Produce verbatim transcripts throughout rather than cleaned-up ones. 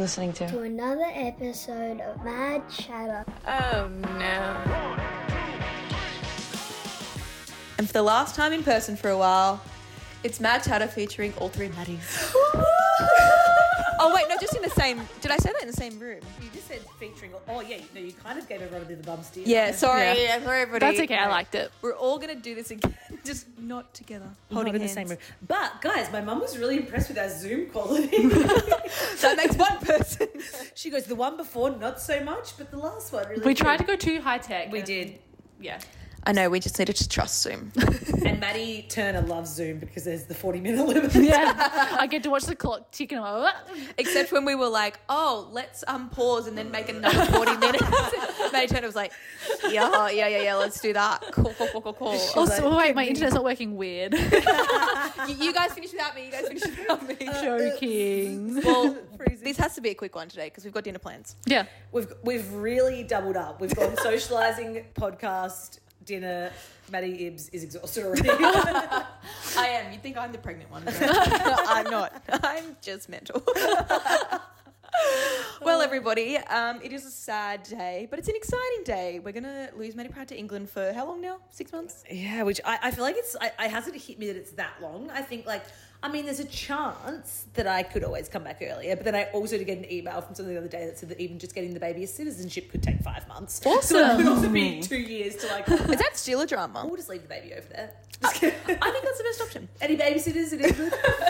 listening to? To another episode of Mad Chatter. Oh no. And for the last time in person for a while, it's Mad Chatter featuring all three Maddies. Oh wait, no, just in the same. Did I say that in the same room? You just said featuring. Oh yeah, no, you kind of gave everyone a bit of the bum steer. Yeah, sorry, Yeah. yeah. sorry everybody. That's okay, I liked it. We're all gonna do this again, just not together, holding Not in hands. the same room. But guys, my mum was really impressed with our Zoom quality. That makes one person. She goes, the one before not so much, but the last one really. We good." tried to go too high tech. We and- did. Yeah. I know, we just needed to trust Zoom. And Maddie Turner loves Zoom because there's the forty minute limit. Yeah. I get to watch the clock tick and I'm like, "What?" Except when we were like, oh, let's um pause and then make another forty minutes. Maddie Turner was like, yeah, yeah, yeah, yeah, let's do that. Cool, cool, cool, cool, cool. Also, oh, wait, my internet's not working weird. you, you guys finish without me, you guys finish without me. Joking. Well, this has to be a quick one today because we've got dinner plans. Yeah. We've we've really doubled up. We've gone socialising, podcast, dinner. Maddie Ibbs is exhausted already. I am. You think I'm the pregnant one. I'm not. I'm just mental. Well, everybody, um, it is a sad day, but it's an exciting day. We're going to lose Maddie Pratt to England for how long now? Six months? Yeah, which I, I feel like it's, I, I hasn't hit me that it's that long. I think like, I mean, there's a chance that I could always come back earlier, but then I also did get an email from someone the other day that said that even just getting the baby a citizenship could take five months. Awesome. So it could also be two years to like, Is that still a drama? we'll just leave the baby over there. I think that's the best option. Any babysitters in England?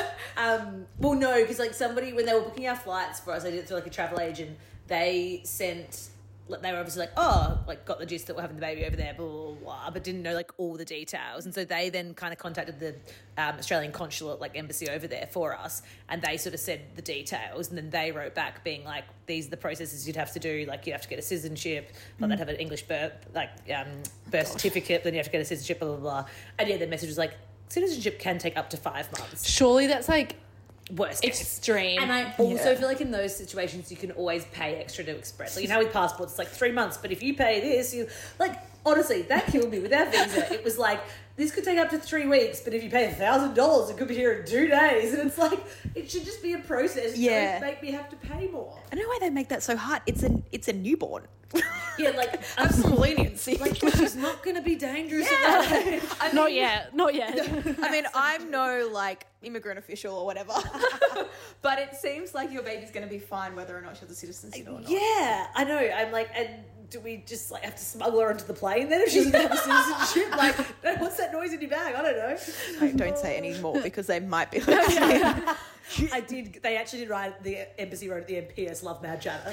um, well, no, because like somebody, when they were booking our flights for us, I did it through like a travel agent, they sent, like, they were obviously like, oh, like got the gist that we're having the baby over there, blah, blah, blah, but didn't know like all the details. And so they then kind of contacted the um, Australian consulate, like embassy over there for us, and they sort of said the details, and then they wrote back being like, these are the processes you'd have to do, like you'd have to get a citizenship, like they'd have an English birth, like um, birth certificate, then you have to get a citizenship, blah, blah, blah. And yeah, the message was like, citizenship can take up to five months. Surely that's like Worst case. extreme. And I also Yeah. feel like in those situations you can always pay extra to express. Like, you know, with passports, it's like three months, but if you pay this, you like honestly, that killed me with our visa. It was like, this could take up to three weeks, but if you pay a thousand dollars, it could be here in two days. And it's like, it should just be a process. Yeah. Don't make me have to pay more. I don't know why they make that so hard. It's a it's a newborn. Yeah, like Have some leniency. like she's not going to be dangerous. at that age. I not mean- yet. Not yet. I mean, I'm no like immigrant official or whatever, but it seems like your baby's going to be fine whether or not she has a citizenship or not. Yeah, I know. I'm like, and do we just like have to smuggle her onto the plane then if she doesn't have a citizenship? Like, what's that noise in your bag? I don't know. Don't, don't say any more because they might be listening. I did. They actually did write. The embassy wrote at the M P S, "Love Mad Chatter."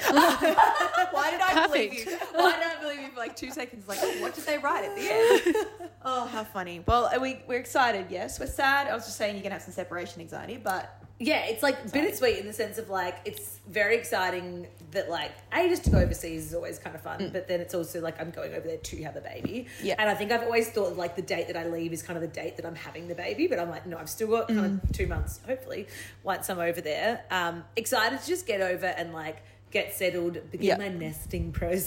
Why did I believe Perfect. you? Why did I believe you for like two seconds? Like, oh, what did they write at the end? Oh, how funny. Well, are we, we're excited, yes. We're sad. I was just saying you're going to have some separation anxiety, but... Yeah, it's like bittersweet in the sense of like it's very exciting that like a just to go overseas is always kind of fun, but then it's also like I'm going over there to have a baby. Yeah. And I think I've always thought of like the date that I leave is kind of the date that I'm having the baby, but I'm like, no, I've still got kind of two months, hopefully, once I'm over there. Um, excited to just get over and like get settled, begin Yeah. my nesting process.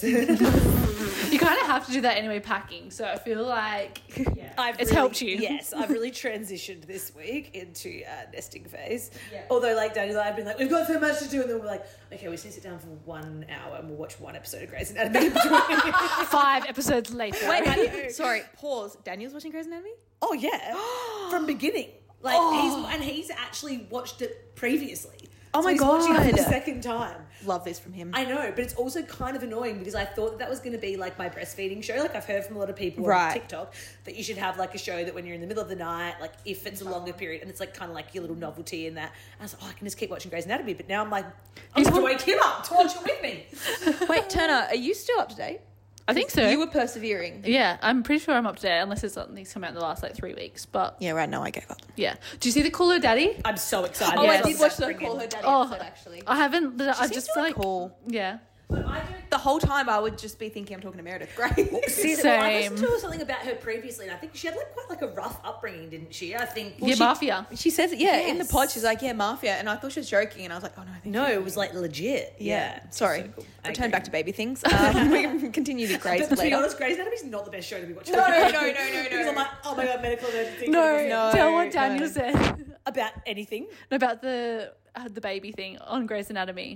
You kind of have to do that anyway, packing. So I feel like I've it's really- helped you. Yes, I've really transitioned this week into uh, nesting phase. Yeah. Although, like, Daniel and I have been like, we've got so much to do, and then we're like, okay, we just need to sit down for one hour and we'll watch one episode of Grey's Anatomy in between. Five episodes later. Wait, have you, sorry, pause. Daniel's watching Grey's Anatomy? Oh yeah, from beginning. Like he's and he's actually watched it previously. Oh So my he's watching it for the God. second time. Love this from him. I know, but it's also kind of annoying because I thought that that was going to be like my breastfeeding show. Like I've heard from a lot of people Right. on TikTok that you should have like a show that when you're in the middle of the night, like if it's a longer period, and it's like kind of like your little novelty in that. And I was like, oh, I can just keep watching Grey's Anatomy. But now I'm like, I have to wake him up to watch it with me. Wait, Turner, are you still up to date? I think so. You were persevering. Yeah, I'm pretty sure I'm up to date unless it's something's come out in the last like three weeks. But Yeah, right now I gave up. yeah. Do you see the Call Her Daddy? I'm so excited. Oh, Yes. I did watch the Call Her Daddy Oh. episode, actually. I haven't. I Seems just really like cool. yeah. But I don't The whole time I would just be thinking I'm talking to Meredith Grey. See, well, I Same. listened to something about her previously, and I think she had like quite like a rough upbringing, didn't she? I think. Yeah, she- mafia. She says it, yeah, in the Yes. pod, she's like, yeah, mafia. And I thought she was joking, and I was like, oh, no, I think No, she's it was like legit. Yeah, Yeah. sorry. So cool. I Return agree. back to baby things. Um, we can continue the Grey's But to be later. honest, Grey's Anatomy's not the best show to be watching. No, no, no, no, no. Because I'm like, oh my god, medical emergency. No, No, tell what Daniel no. said About anything. about the uh, the baby thing on Grey's Anatomy.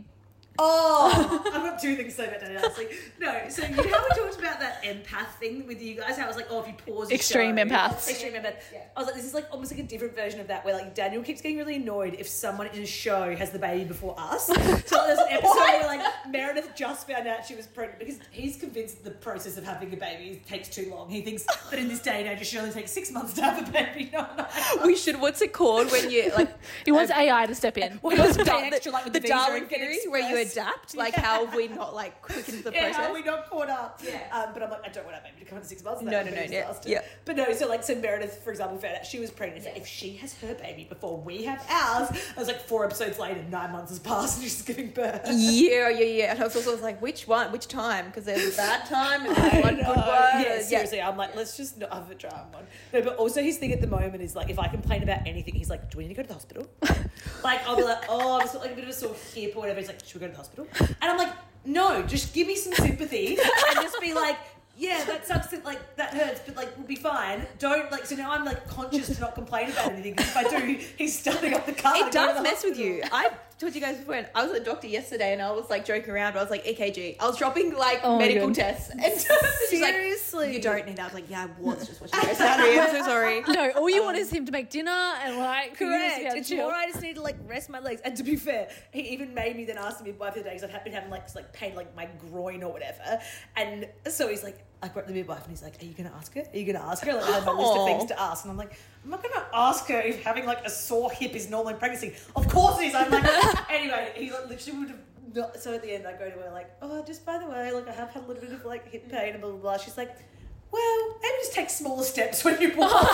Oh, I've got two things to say about Danielle. Honestly. No, so you know how we talked about that empath thing with you guys? How it was like, oh, if you pause the Extreme show, empaths. Extreme empath. Yeah. I was like, this is like almost like a different version of that where like Daniel keeps getting really annoyed if someone in a show has the baby before us. So there's an episode where like Meredith just found out she was pregnant because he's convinced the process of having a baby takes too long. He thinks that in this day and age it should only take six months to have a baby. No, no. We should. What's it called when you like? He wants A I to step in. Well, It was pay Dar- extra, like, with the, the the visa Darwin and get theory where you express. adapt. Like, Yeah. how have we not like quickened the Yeah, process? how are we not caught up? Yeah. Um, but I'm like, I don't want our baby to come in six months. No, That no, would no, be a yeah, disaster. yeah. But no, so like, so Meredith, for example, found out she was pregnant. So if she has her baby before we have ours, I was like, four episodes later, nine months has passed and she's giving birth. Yeah, yeah, yeah. And I was also like, which one? Which time? Because there's a bad time and there's one good one. Yeah, and- seriously, I'm like, let's just not have a drama one. No, but also his thing at the moment is like, if I complain about anything, he's like, do we need to go to the hospital? Like, I'll be like, oh, I've got like a bit of a sore hip or whatever. He's like, should we go to the hospital? And I'm like, no, just give me some sympathy and just be like, yeah, that sucks, that, like, that hurts, but, like, we'll be fine. Don't, like, so now I'm, like, conscious to not complain about anything, because if I do, he's starting up the car. It to go to does the mess with hospital. you. I told you guys before, and I was at the doctor yesterday and I was like joking around, but I was like, E K G. I was dropping like Oh my medical God. tests. And so she's like, Seriously? you don't need that. I was like, yeah, I was just watching Grey's Anatomy. I'm so sorry. No, all you want is him to make dinner and like for you to Correct. be able to It's chill. more I just need to like rest my legs. And to be fair, he even made me then ask the midwife the other day because I'd been having like like pain like my groin or whatever. And so he's like, I got the midwife and he's like, are you gonna ask her? Are you gonna ask her? Like I had my list of Aw. things to ask, and I'm like, I'm not gonna ask her if having like a sore hip is normal in pregnancy. Of course it is. I'm like, anyway, he like, literally would have. Not, so at the end, I go to her like, oh, just by the way, like I have had a little bit of like hip pain and blah blah blah. She's like, well, maybe just take smaller steps when you walk.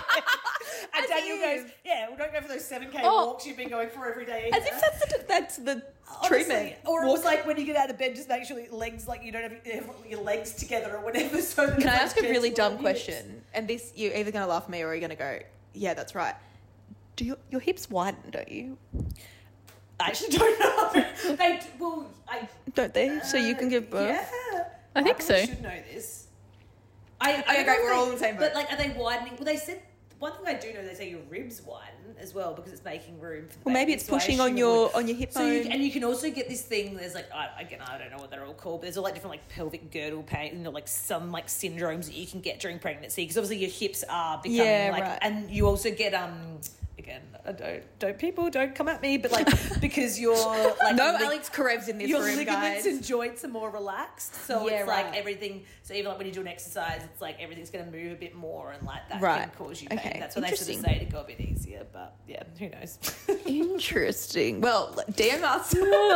And As Daniel if. goes, yeah, we don't go for those seven K Oh. walks you've been going for every day. As if that's the, that's the Honestly, treatment. or it was like when you get out of bed, just make sure your legs, like you don't have your, your legs together or whatever. So that Can I it's, ask like, a really gentle on dumb your hips. question? And this, you're either going to laugh at me or you're going to go, yeah, that's right. Do your, your hips widen, don't you? I actually don't know. They well, I Don't they? So you can give birth? Yeah, I think probably so. Should know this. I, I Okay, don't great, know if we're they- all in the same boat. But like, are they widening? Well, they said one thing I do know. They say your ribs widen as well because it's making room for. The Well, maybe baby, it's so I pushing assume on it your would. on your hip So you, bone. and you can also get this thing. There's like I, again, I don't know what they're all called, but there's all like different like pelvic girdle pain, you know, like some like syndromes that you can get during pregnancy because obviously your hips are becoming Yeah, like, right. and you also get um. Again, I don't don't people don't come at me, but like because you're like no lig- Alex Karev's in this your room, ligaments guys. and joints are more relaxed, so Yeah, it's like right. everything. So even like when you do an exercise, it's like everything's going to move a bit more, and like that Right. can cause you pain. Okay. That's what they sort of Interesting. say to go a bit easier, but yeah, who knows? Interesting. Well, D M us.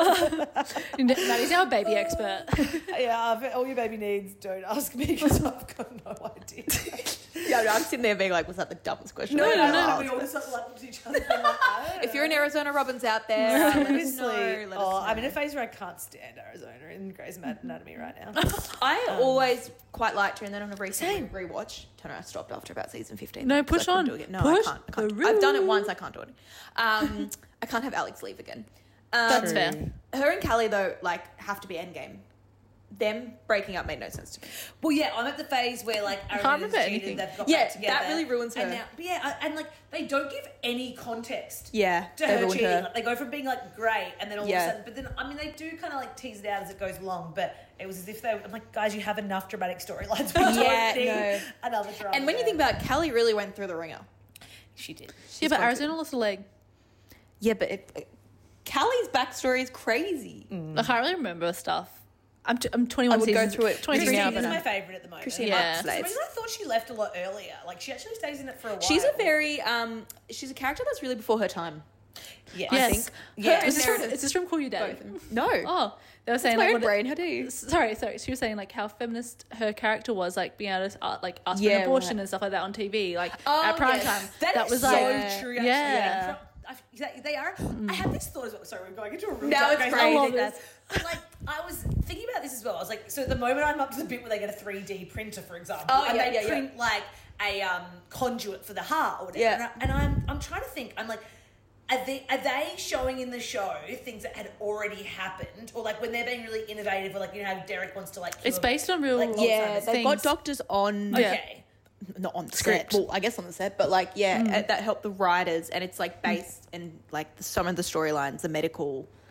Maddie's our baby expert. yeah, if all your baby needs, don't ask me because I've got no idea. yeah, I'm sitting there being like, was that the dumbest question? No, I've no, ever no, asked? We all just like look at each other. And like, I don't If you're an know. Arizona Robbins out there, uh, let us Seriously, know. Let us oh, know. I'm in a phase where I can't stand Arizona and Grey's Anatomy right now. I Um, always quite liked her, and then on a recent rewatch, turn around, I stopped after about season fifteen. No, because push I couldn't on. do it again. No, Push I can't. I can't. the I've done it rule. once. I can't do it. Um, I can't have Alex leave again. Um, That's fair. Her and Callie though, like, have to be endgame. Them breaking up made no sense to me. Well, yeah, I'm at the phase where like can't Ariana's remember cheated, anything. they've got Yeah, back together. that really ruins her. And now, but yeah, I- and like they don't give any context. Yeah, To they her ruined cheating, her. like, they go from being like great, and then all Yeah. of a sudden, but then I mean they do kind of like tease it out as it goes along. But it was as if they, I'm like, guys, you have enough dramatic storylines. We Yeah, don't need no. another drama. And when you think about it, Callie really went through the ringer. she did, Yeah, but Arizona lost a leg. Yeah, but it, it, Callie's backstory is crazy. I can't really remember stuff. I'm, t- I'm twenty-one I would go seasons, through it. twenty-three now, Christine but is no. my favourite at the moment. Christine Yeah. For some Slaves. reason, I thought she left a lot earlier. Like she actually stays in it for a while. She's a very um, she's a character that's really before her time. yes. I Yes. think. Yeah. Her Is this, and from, Meredith- is this from Call You Daddy? No. Oh, they were saying my like own what brain. How do you? Sorry, sorry. She was saying like how feminist her character was, like being able to uh, like ask for Yeah, an abortion right. and stuff like that on T V, like Oh, at prime yes. time. That, is was so like true. Actually. yeah. I, exactly, they are. I had this thought as well. Sorry, we're going into a real No, dark it's place. great. I love love this. this. But like, I was thinking about this as well. I was like, so at the moment I'm up to the bit where they get a three D printer, for example, Oh, and yeah, they yeah, yeah. print like a um, conduit for the heart or whatever. Yeah. And, I, and I'm I'm trying to think. I'm like. Are they, are they showing in the show things that had already happened, or like when they're being really innovative, or like you know how Derek wants to like? It's cure- based on real like, Yeah, Alzheimer's they've got things. doctors on. Yeah. Okay. Not on the Script. set. Well, I guess on the set, but like, yeah, uh, that helped the writers, and it's like based in like the, some of the storylines, the medical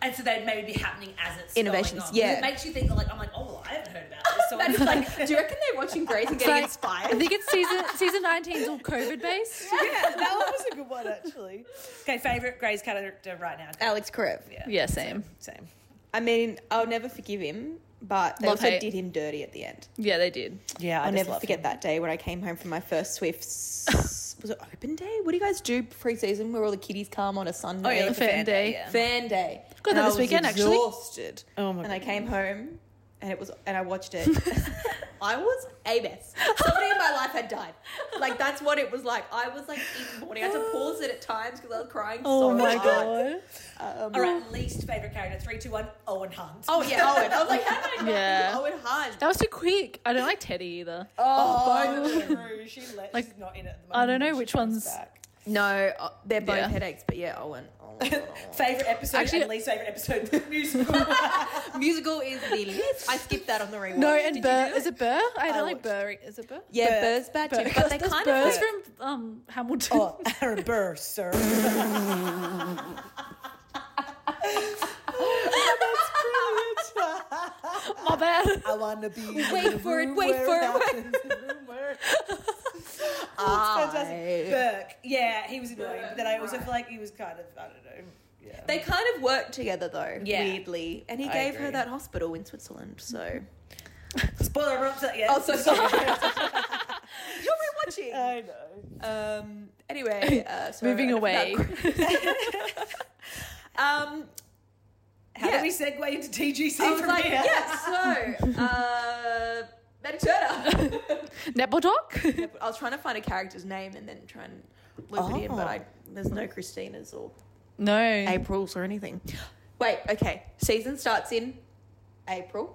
And so they'd maybe be happening as it's Innovations, going on. yeah. It makes you think that, like, I'm like, oh, well, I haven't heard about this. So That is like, do you reckon they're watching Grace and getting like- inspired? I think it's season season nineteen is all COVID based. yeah, that one was a good one, actually. Okay, favourite Grey's character right now? Alex Karev. Yeah, Yeah, same. same. I mean, I'll never forgive him, but they Love also hate. did him dirty at the end. Yeah, they did. Yeah, I I'll just never love forget him. that day when I came home from my first Swifts. Was it open day? What do you guys do pre-season where all the kiddies come on a Sunday? Oh, yeah, the Fan fan day. day. Yeah. Fan day. Got And that I this was weekend, actually. exhausted. Oh my And I God. came home and it was and I watched it. I was a mess. Somebody in my life had died. Like that's what it was like. I was like in mourning. I had to pause it at times because I was crying Oh so my hard. god. Um, All right, least favourite character. Three, two, one. Owen Hunt. Oh yeah, Owen. I was like, how did I not Yeah. think of Owen Hunt? That was too quick. I don't like Teddy either. Oh, both true. She let, Like, she's not in it at the moment. I don't know She which comes one's- back. no, uh, they're both Yeah. headaches, but yeah, Owen. Oh, my God. Favourite episode Actually- and least favourite episode musical. Musical is the list. I skipped that on the rewatch. No, Did and you Burr. do Is it Burr? I don't I like watched- Burr. Is it Burr? Yeah, Burr. Burr's bad too, Burr. but they That's kind Burr's of. from um, Hamilton. oh, Aaron Burr, sir. My bad. I want to be. Wait for it, wait for it, it. Oh, it's fantastic. Burke, yeah, he was annoying, but then I also feel like he was kind of, I don't know. Yeah. They kind of worked together though, Yeah. weirdly, and he I gave agree. her that hospital in Switzerland. So Spoiler, I'm not saying- yeah. Oh, so sorry. you're rewatching. I know. Um. Anyway, uh, sorry, Moving I away. forgot. um. How Yeah. do we segue into T G C I was from like, here? yeah. So, uh, Maddie Turner. Netball talk. I was trying to find a character's name and then try and loop it in, but I there's no Christinas or No. Aprils or anything. Wait, okay. Season starts in April.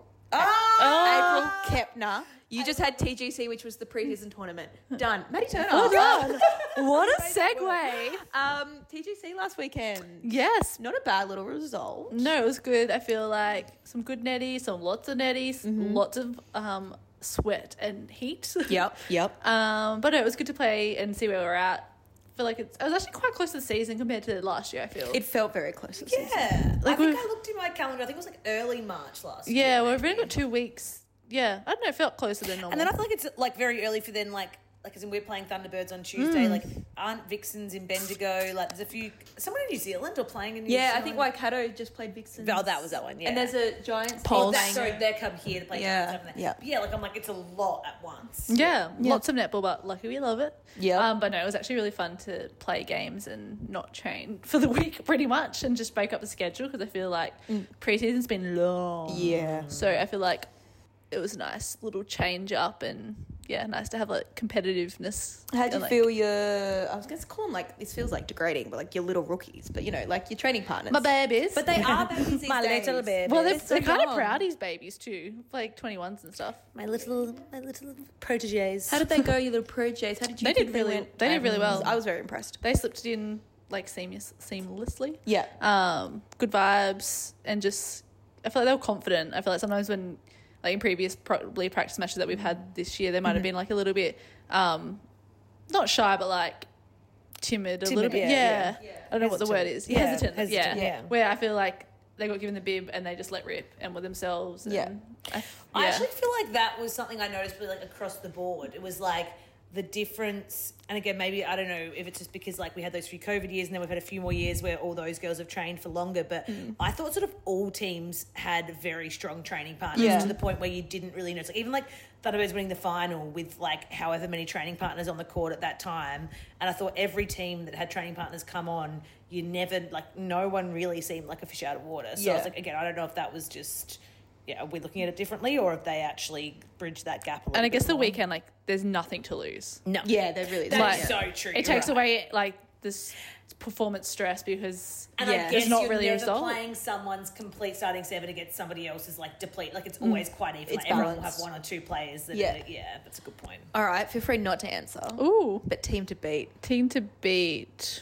Oh! April Kepner. You just had T G C, which was the preseason tournament. Done. Maddie Turner. Well done. What a segue. Um, T G C last weekend. Yes. Not a bad little result. No, it was good. I feel like some good netties, some lots of netties, Mm-hmm. lots of um, sweat and heat. Yep. Yep. Um, but no, it was good to play and see where we're at. I feel like it's. I was actually quite close to the season compared to last year. I feel. It felt very close to the season. Yeah. Like I think we've- I looked in my calendar. I think it was like early March last yeah, year. well, we've only got two weeks. Yeah, I don't know. It felt closer than normal. And then I feel like it's like very early for then, like, like as in we're playing Thunderbirds on Tuesday. Mm. Like, aren't Vixens in Bendigo? Like, there's a few. Someone in New Zealand or playing in New Yeah, I Zealand. think Waikato just played Vixen. Oh, that was that one. Yeah. And there's a Giants Pulse. team Oh, sorry, they come here to play. Yeah, Giants over there. yeah. But yeah, like I'm like it's a lot at once. yeah, lots of netball, but lucky we love it. Yeah. Um, but no, it was actually really fun to play games and not train for the week pretty much and just break up the schedule because I feel like preseason's been long. Yeah. So I feel like it was a nice little change up and yeah, nice to have like competitiveness. How'd you and, like, feel your, I was going to call them like, this feels like degrading, but like your little rookies, but you know, like your training partners. my babies? But they are babies these My days. little baby. well, they're, They're so they're kind of young. proudies babies too, like twenty-ones and stuff. My little, my little proteges. How did they go, your little proteges? How did you They think did really- went? they did really well. I was very impressed. They slipped it in like seamless, seamlessly. Yeah. Um, good vibes and just I feel like they were confident. I feel like sometimes when like in previous probably practice matches that we've had this year, they might have been like a little bit um, not shy but like timid, a Timid, little bit. yeah, Yeah, I don't know what the word is. Yeah, hesitant. hesitant, Yeah. yeah. Where I feel like they got given the bib and they just let rip and were themselves. And Yeah. I, I yeah. actually feel like that was something I noticed really like across the board. It was like the difference, and again, maybe I don't know if it's just because like we had those few COVID years and then we've had a few more years where all those girls have trained for longer. But I thought sort of all teams had very strong training partners Yeah. to the point where you didn't really notice. Like even like Thunderbirds winning the final with like however many training partners on the court at that time, and I thought every team that had training partners come on, you never like no one really seemed like a fish out of water. So I Yeah. was like, again, I don't know if that was just. Yeah, are we looking at it differently or if they actually bridge that gap a little and I bit guess the more? weekend like there's nothing to lose. No. Yeah, they're really That's Like, so true. It takes you're right. away like this performance stress because And Yeah. I guess there's not you're really a never result. playing someone's complete starting seven against somebody else's like deplete. Like it's always quite even. It's Like, everyone will have balanced. one or two players that Yeah. are, yeah, that's a good point. All right, feel free not to answer. Ooh. But team to beat. Team to beat.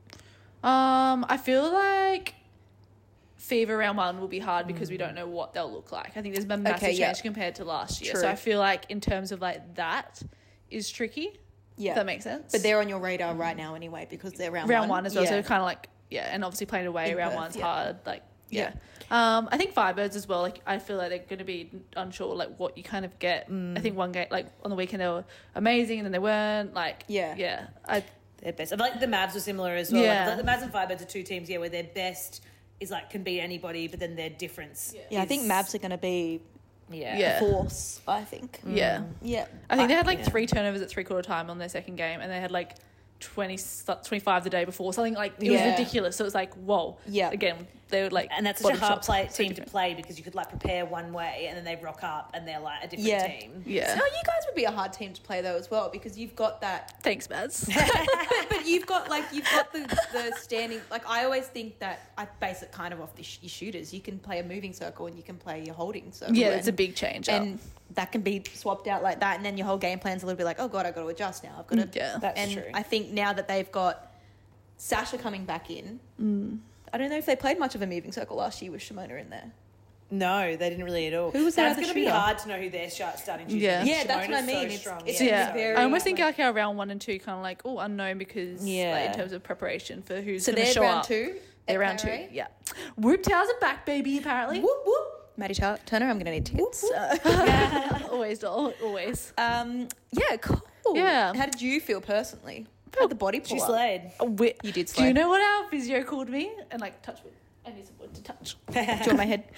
Um, I feel like Fever round one will be hard because we don't know what they'll look like. I think there's a massive Okay, yeah. change compared to last year. True. So I feel like in terms of like that is tricky. Yeah. If that makes sense. But they're on your radar right now anyway because they're round, round one, as well. Yeah. So kind of like yeah, and obviously playing away In round Perth, one's yeah. hard. Like Yeah. Um, I think Firebirds as well. Like, I feel like they're going to be unsure, like, what you kind of get. Mm. I think one game, like, on the weekend they were amazing and then they weren't. Like, Yeah. yeah. I Their best. I feel like the Mavs were similar as well. Yeah. Like, the Mavs and Firebirds are two teams, yeah, where their best is like can beat anybody, but then their difference. Yeah, I think is- Mavs are going to be Yeah. Yeah. a force, I think. yeah. Yeah. I think they had like yeah. three turnovers at three quarter time on their second game, and they had like twenty, twenty-five the day before. Something like it Yeah. was ridiculous. So it was like, whoa. Yeah. Again, they would like, And that's such a bottom hard shots. play, So team to different. play because you could like prepare one way and then they rock up and they're like a different Yeah. team. Yeah. So you guys would be a hard team to play though as well, because you've got that Thanks, Mads. but, but you've got like you've got the, the standing, like I always think that I base it kind of off the sh- your shooters. You can play a moving circle and you can play your holding circle. yeah, and, it's a big change. and that can be swapped out like that, and then your whole game plan's a little bit like, oh god, I've got to adjust now. I've got to Yeah. That's and true. I think now that they've got Sasha coming back in, I don't know if they played much of a moving circle last year with Shimona in there. No, they didn't really at all. Who was their That's other going to be shooter? hard to know who their shot starting shooter Yeah. is. Yeah, that's what I Shimona's mean. So It's- strong. it's yeah. yeah, very- I almost think like- like our round one and two kind of like oh unknown because Yeah. like, in terms of preparation for who's So going to they're show round up. two. They're at round two. Carey? Yeah, Whoop Towers are back, baby. Apparently, Whoop whoop. Maddie Tar- Turner, I'm going to need tickets. always, doll, always. um, yeah, cool. Yeah. How did you feel personally? How the body pull She up? slayed. Oh, we- You did Do slay. you know what our physio called me? And like touch wood. I need some wood to touch. Do you want my head?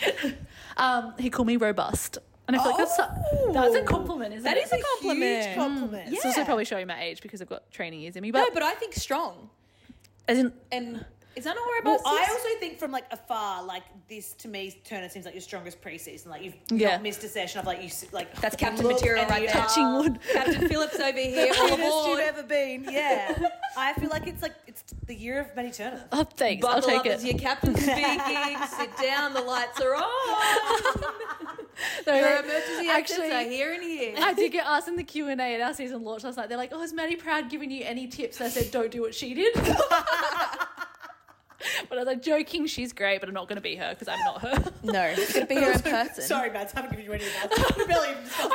Um, he called me robust, and I feel like that's a, that's a compliment, isn't That it? is a compliment. Huge compliment. It's Yeah. also probably showing my age because I've got training years in me. But, No, but I think strong. as in, And is that not where Well, robust I is? also think from like afar, like this to me, Turner seems like your strongest preseason. Like you've Yeah. not missed a session of like you s- like That's captain look material and right you there. are touching wood. Captain Phillips over here, the all fittest you've aboard. ever been. Yeah, I feel like it's like it's the year of Maddie Turner. Oh, thanks. I'll Buckle take up it. as your captain speaking. Sit down. The lights are on. No, Your like, emergency actually, accents are here and here. I did get asked in the Q and A at our season launch last night. They're like, "Oh, is Maddie Proud giving you any tips?" And I said, "Don't do what she did." But I was like, joking. She's great, but I'm not going to be her because I'm not her. No, it's going to be here in person. Sorry, Mads, I haven't given you any of that. We barely even discussed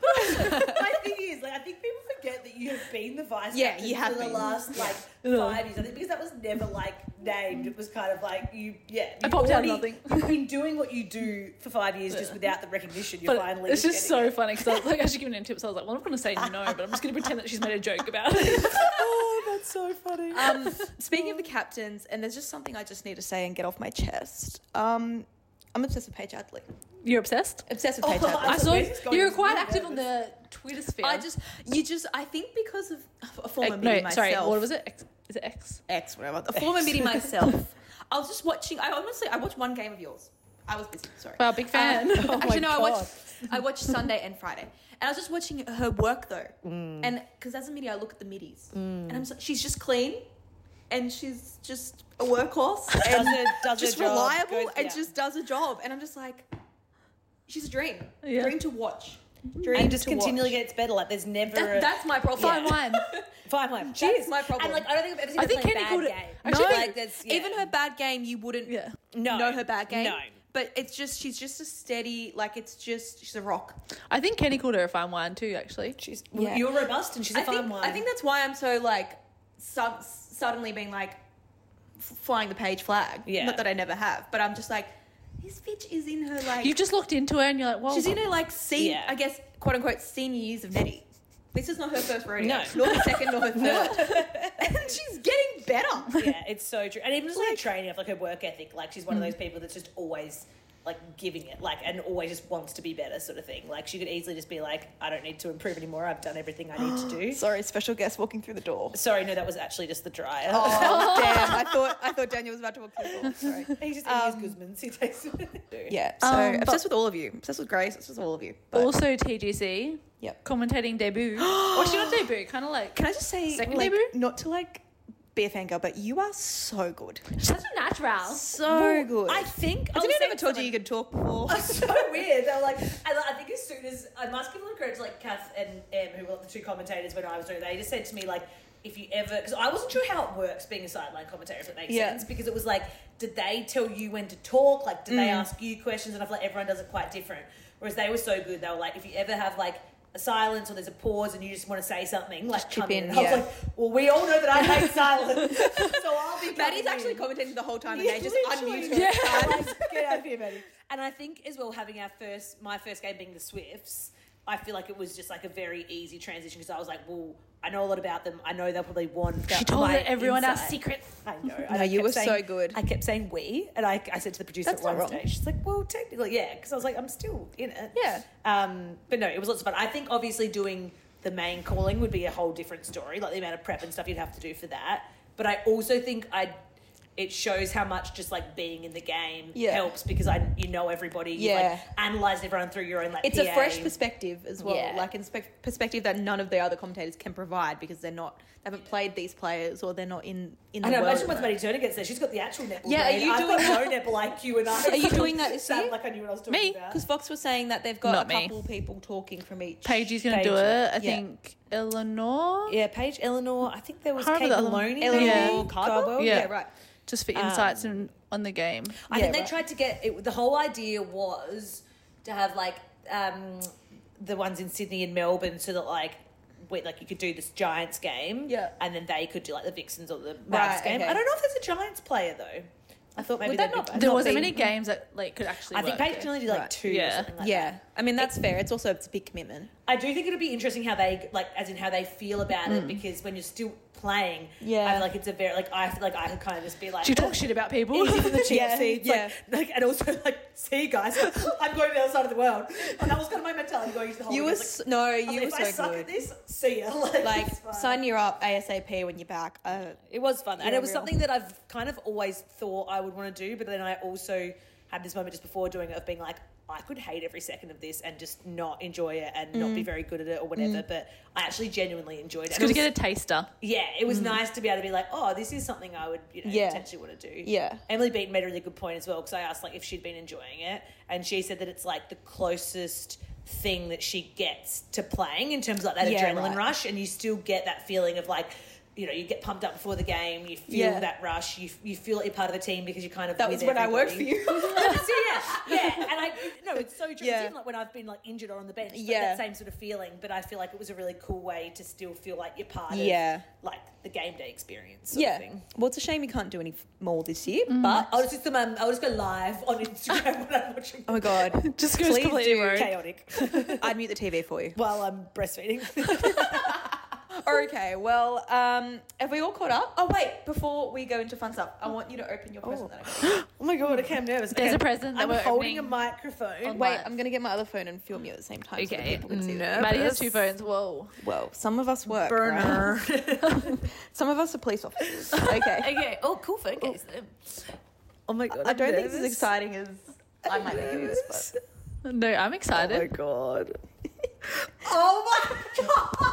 it. My thing is, like, I think people forget that you have been the vice Yeah, captain you have for the been. last like five years. I think because that was never like named. It was kind of like you, yeah. I you've popped out of already- nothing. You've been doing what you do for five years just without the recognition. You're But finally. it's just getting so it. funny because I was like, actually giving any tips. I was like, well, I'm not going to say no, but I'm just going to pretend that she's made a joke about it. Oh, that's so funny. Um, speaking of the captains, and there's just something I just need to say and get off my chest. Um, I'm obsessed with Paige Adley. You're obsessed? Obsessed with Paige Oh, Adley. I saw where's this going? you were This is quite really active on nervous. the Twitter sphere. I just, you just, I think because of a former Uh, midi no, myself. sorry, what was it? X, is it X? X, whatever. A former midi myself. I was just watching. I honestly, I watched one game of yours. I was busy. Sorry. Wow, big fan. Um, Oh my actually, no, I God. watched. I watched Sunday and Friday, and I was just watching her work though, Mm. and because as a midi, I look at the midis, and I'm so, she's just clean, and she's just a workhorse, Does and her, does just her job, reliable, goes- and yeah. just does a job, and I'm just like, she's a dream, Yeah. dream to watch, dream and just to continually watch. gets better. Like there's never That, a that's my problem. Fine wine. fine line. That's my problem. And like I don't think I've ever seen I her think play Kenny a called bad it- game. Actually, no, no. like that's yeah. Even her bad game, you wouldn't Yeah. no know her bad game. No. But it's just, she's just a steady, like it's just, she's a rock. I think Kenny called her a fine wine too, actually. She's Yeah. you're robust and she's a I fine think, wine. I think that's why I'm so like su- suddenly being like f- flying the page flag. Yeah. Not that I never have, but I'm just like, this bitch is in her like, You've just looked into her and you're like, well, she's in her like senior, Yeah. I guess, quote unquote, senior years of netty. This is not her first rodeo. No. Nor her second, nor her third. And she's getting better. yeah, it's so true. And even just like, training of like her work ethic, like she's one of those people that's just always like giving it, like and always just wants to be better, sort of thing. Like she could easily just be like, I don't need to improve anymore. I've done everything I need to do. Sorry, special guest walking through the door. Sorry, no, that was actually just the dryer. Oh, damn. I thought I thought Daniel was about to walk through the door. Sorry. He just Um, eating his Guzmans. He takes Yeah, so Um, but- obsessed with all of you. Obsessed with Grace, obsessed with all of you. But, also T G C. Yep. Commentating debut. Or she not debut, kind of like. Can I just say, Second like, debut? not to like be a fangirl, but you are so good. Such a natural. So good. I think Has anyone ever told you you could talk before? It's so weird. They're like, I, I think as soon as I must give a little credit to like Kath and Em, who were the two commentators when I was doing. They just said to me like, if you ever, because I wasn't sure how it works being a sideline commentator, if it makes Yeah. sense, because it was like, did they tell you when to talk? Like, did they ask you questions? And I feel like everyone does it quite different. Whereas they were so good, they were like, if you ever have like a silence or there's a pause and you just want to say something, like Just chip come in. in, And I yeah. was like, well, we all know that I hate silence, so I'll be. Maddie's coming actually in. commentating the whole time, and Yeah, they just literally. unmute her. Yeah. Like, get out of here, Maddie. And I think as well, having our first, my first game being the Swifts, I feel like it was just like a very easy transition because I was like, well, I know a lot about them. I know they'll probably want. She told my everyone our insight. secret. I know. No, And I you kept were saying- so good. I kept saying we, and I, I said to the producer That's at one not wrong. stage, she's like, well, technically, yeah, because I was like, I'm still in it. Yeah. Um, but no, it was lots of fun. I think obviously doing the main calling would be a whole different story, like the amount of prep and stuff you'd have to do for that. But I also think I. It shows how much just like being in the game Yeah. helps because I you know everybody, you've Yeah. like analysed everyone through your own like It's P a A. fresh perspective as well, Yeah. like in spe- perspective that none of the other commentators can provide because they're not, they haven't played these players or they're not in in the I know, world. imagine once Maddie Turner gets there, she's got the actual netball. Yeah, are brain. you I've doing got no netball I Q and I. Are you doing that this Sound year? like I knew what I was talking Me? about. Because Fox was saying that they've got Not a me. couple people talking from each. Paige's going to do Paige, it. I yeah. think Eleanor. Yeah, Paige, Eleanor. I think there was I Kate remember the other one. Maloney. Eleanor maybe? Cardwell? Cardwell? Yeah. Yeah, right. Just for insights in, on the game. I Yeah, think they right. tried to get it. The whole idea was to have like um, the ones in Sydney and Melbourne, so that like, wait, like you could do this Giants game, Yeah. and then they could do like the Vixens or the Mavs Right, game. okay. I don't know if there's a Giants player though. I thought maybe Would that they'd not- do I've both. There not wasn't been- many games that like could actually. I think work Paige it. can only do like Right. two. Yeah. Or something like Yeah, that. I mean that's fair. It's also it's a big commitment. I do think it'll be interesting how they like, as in how they feel about it, because when you're still playing, Yeah. I feel like it's a very like I feel like I could kind of just be like, She talks shit about people. easy from the cheap Yeah, seats, yeah. like, like, and also like, see guys, I'm going to the other side of the world, and that was kind of my mentality going into the whole. You thing. were I was s- no, like, I was you like, were if I so suck good. at this, see ya. Like, Like it's fine. sign you up ASAP when you're back. Uh, It was fun, and Yeah, it was real. something that I've kind of always thought I would want to do, but then I also had this moment just before doing it of being like, I could hate every second of this and just not enjoy it and not Mm. be very good at it or whatever, but I actually genuinely enjoyed it. It's And good to it was- get a taster. yeah, it was nice to be able to be like, oh, this is something I would, you know, Yeah. potentially want to do. Yeah. Emily Beaton made a really good point as well because I asked like if she'd been enjoying it, and she said that it's like the closest thing that she gets to playing in terms of like that Yeah, adrenaline right. rush, and you still get that feeling of like, you know, you get pumped up before the game, you feel Yeah. that rush, you you feel like you're part of the team because you kind of that with was when I worked for everybody. you. So, yeah, yeah, and I no, it's so true. Yeah. It's even like when I've been like injured or on the bench, like Yeah. that same sort of feeling. But I feel like it was a really cool way to still feel like you're part Yeah. of like the game day experience. Sort Yeah. of thing. Well, it's a shame you can't do any f- more this year, Mm. but I'll just um, I'll just go live on Instagram when I'm watching. oh my god, Just goes please completely do. rogue. Chaotic I'd mute the T V for you. while I'm breastfeeding. Okay, well, um, have we all caught up? Oh wait, before we go into fun stuff, I want you to open your present. That I got. Oh my god, okay, I'm nervous. There's okay, a present that I'm we're holding opening a microphone. on- Wait, Live. I'm gonna get my other phone and film you at the same time so that Okay. people can see. No. No. Maddie has two phones. Whoa. Well, some of us work. Burner. right? Some of us are police officers. Okay. Okay. Oh, cool phone case. then. Oh my god. I I'm don't think it's as nervous. exciting as I might make it is, but No, I'm Oh my excited. god. Oh my god.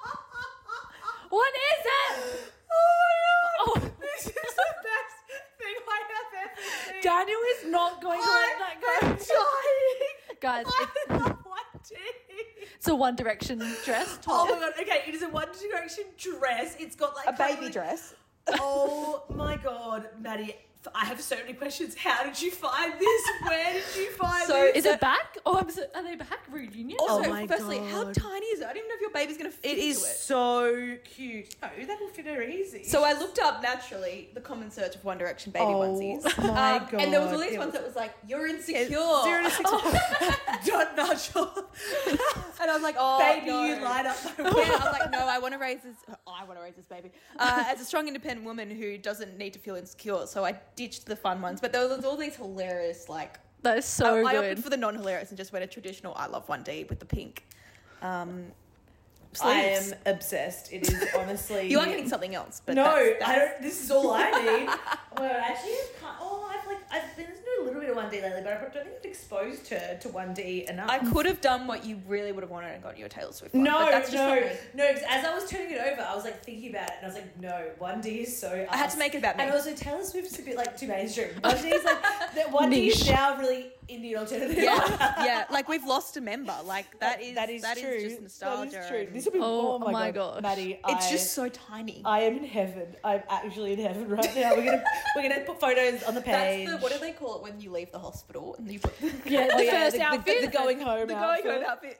What is it? Oh, Oh, this is the best thing I have ever seen. Daniel is not going to let that go. I'm dying. Guys, I it's, love one D. it's a One Direction dress Oh top. my god, okay, it is a One Direction dress. It's got like a baby colours- dress. Oh my god, Maddie, I have so many questions. How did you find this? Where did you find So this? Is it back? Oh, I'm so, are they back? Reunion? Also, Oh my firstly, how God. tiny is it? I don't even know if your baby's gonna fit It is into it. so cute. No, that will fit her easy. So I looked up naturally the common search of One Direction baby Oh onesies. Um, my And there was all God, these it ones was- that was like, you're insecure. Zero to six. Don't nudge her. And I was like, oh, Baby, no. you light up my Yeah, I was like, no, I want to raise this. I want to raise this baby uh, as a strong, independent woman who doesn't need to feel insecure. So I ditched the fun ones, but there was all these hilarious, like, That is so I, I good. opted for the non-hilarious and just went a traditional I love one D with the pink um, I sleeves. am obsessed. It is honestly. You are getting something else, but no, that's, that's, I don't. This is all I need. Well, actually, it's kind oh, I've like I've been listening to a little bit of One D lately, but I don't think I've exposed her to One D enough. I could have done what you really would have wanted and got you a Taylor Swift one. No, but that's just no, not me. no. 'Cause as I was turning it over, I was like thinking about it, and I was like, no, One D is so. I had us. to make it about me. And also, Taylor Swift's a bit like too mainstream. One D is like that. One D is Niche. now really Indian alternative. Yeah, yeah. Like we've lost a member. Like that is that is that true. is just nostalgia. That is true. and- This will be. Oh Oh, my, my god, gosh. Maddie, it's I, just so tiny. I am in heaven. I'm actually in heaven right now. We're gonna we're gonna put photos on the page. That's the what do they call it when you leave the hospital and you put the, Yeah, Oh, the yeah, first the, the- outfit. the going home the outfit. going home outfit.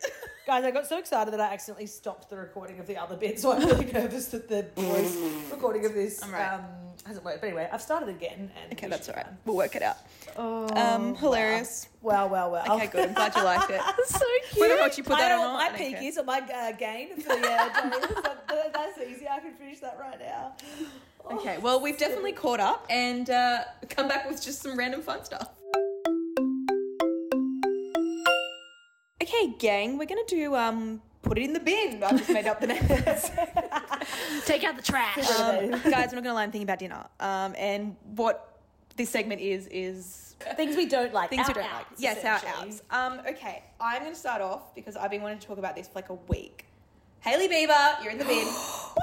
Guys, I got so excited that I accidentally stopped the recording of the other bit, so I'm really nervous that the voice recording of this I'm right. um, hasn't worked. But anyway, I've started again. And Okay, we that's should all right. be fine. We'll work it out. Oh, Um, hilarious. Wow, wow, wow. Okay, good. I'm glad you liked it. So cute. Whether or not you put that I or know not. what I my don't peak care. is or my uh, gain for the uh, day. That- That's easy. I can finish that right now. Okay, well, we've definitely caught up and uh, come back with just some random fun stuff. Okay, gang, we're gonna do um, put it in the bin. I just made up the name. Take out the trash. um, guys, we're not gonna lie. I'm thinking about dinner. Um, and what this segment is is Things we don't like. things Our we don't like. outs, Yes, our essentially. outs. Um, okay, I'm gonna start off because I've been wanting to talk about this for like a week. Hailey Bieber, you're in the bin.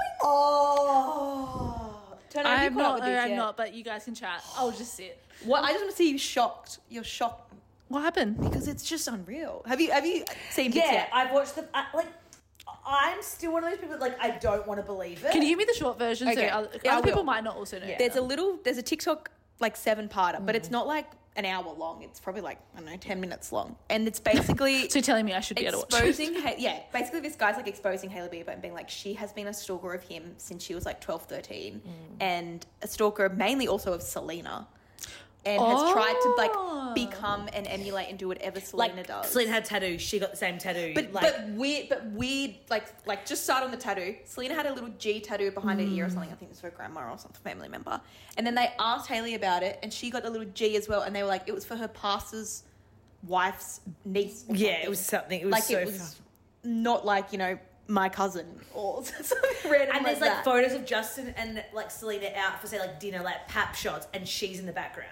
Oh. Turn on, have you I'm caught up not. with this I'm yet? not. But you guys can chat. I'll just sit. What? I just want to see you shocked. You're shocked What happened? because it's just unreal. Have you have you seen bits Yeah, yet? I've watched the I, like. I'm still one of those people that like I don't want to believe it. Can you give me the short version Okay. so other, Yeah, I other people will. might not also know? There's a little. There's a TikTok like seven parter, but it's not like an hour long. It's probably like I don't know, ten minutes long, and it's basically So you're telling me I should be able to watch it. exposing. Ha- yeah, basically this guy's like exposing Hailey Bieber and being like she has been a stalker of him since she was like twelve, thirteen, and a stalker mainly also of Selena. And has tried to Oh. like become and emulate and do whatever Selena like does. Selena had tattoos. She got the same tattoo. But like, but weird, but weird. Like like just start on the tattoo. Selena had a little G tattoo behind her ear or something. I think it was for her grandma or some family member. And then they asked Hailey about it, and she got a little G as well. And they were like, it was for her pastor's wife's niece. Or yeah, something. it was something. It was like so it was fun. not like you know my cousin or something random. And there's like, like that. photos of Justin and like Selena out for say like dinner, like pap shots, and she's in the background.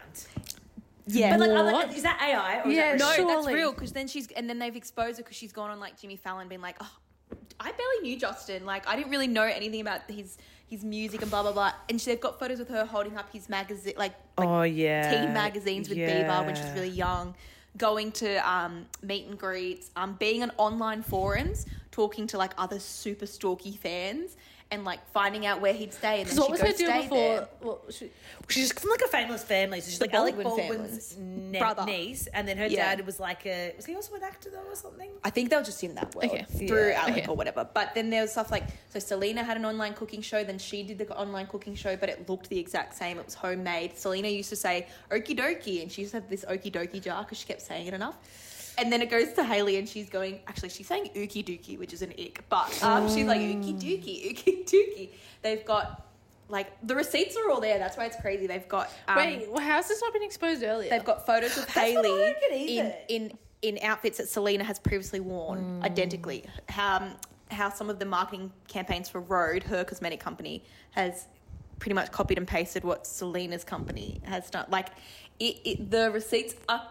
yeah. But like, other, What? is that A I? Or is Yeah, that No, real? Surely. that's real because then she's and then they've exposed her because she's gone on like Jimmy Fallon, being like, oh, I barely knew Justin. Like I didn't really know anything about his his music and blah blah blah. And she, they've got photos with her holding up his magazine, like, like Oh yeah, teen magazines with Bieber when she was really young, going to um, meet and greets, um, being on online forums, talking to like other super stalky fans. And like finding out where he'd stay, and then So what she'd was go her deal stay before? there. Well, she, She's from like a famous family, so she's The like Alec Baldwin Baldwin's ne- brother. niece, and then her Yeah. dad was like a was he also an actor though or something? I think they were just in that world Okay. through Yeah. Alec Okay. or whatever. But then there was stuff like, so Selena had an online cooking show, then she did the online cooking show, but it looked the exact same. It was homemade. Selena used to say okie dokie, and she used to have this okie dokie jar because she kept saying it enough. And then it goes to Hailey, and she's going, actually, she's saying ookie dookie, which is an ick, but um, she's like ookie dookie, ookie dookie. They've got, like, the receipts are all there. That's why it's crazy. They've got, um, wait, well, how's this not been exposed earlier? they've got photos of what I Hailey don't get in, either. in in outfits that Selena has previously worn, identically. How how some of the marketing campaigns for Rhode, her cosmetic company, has pretty much copied and pasted what Selena's company has done. Like, it, it, the receipts are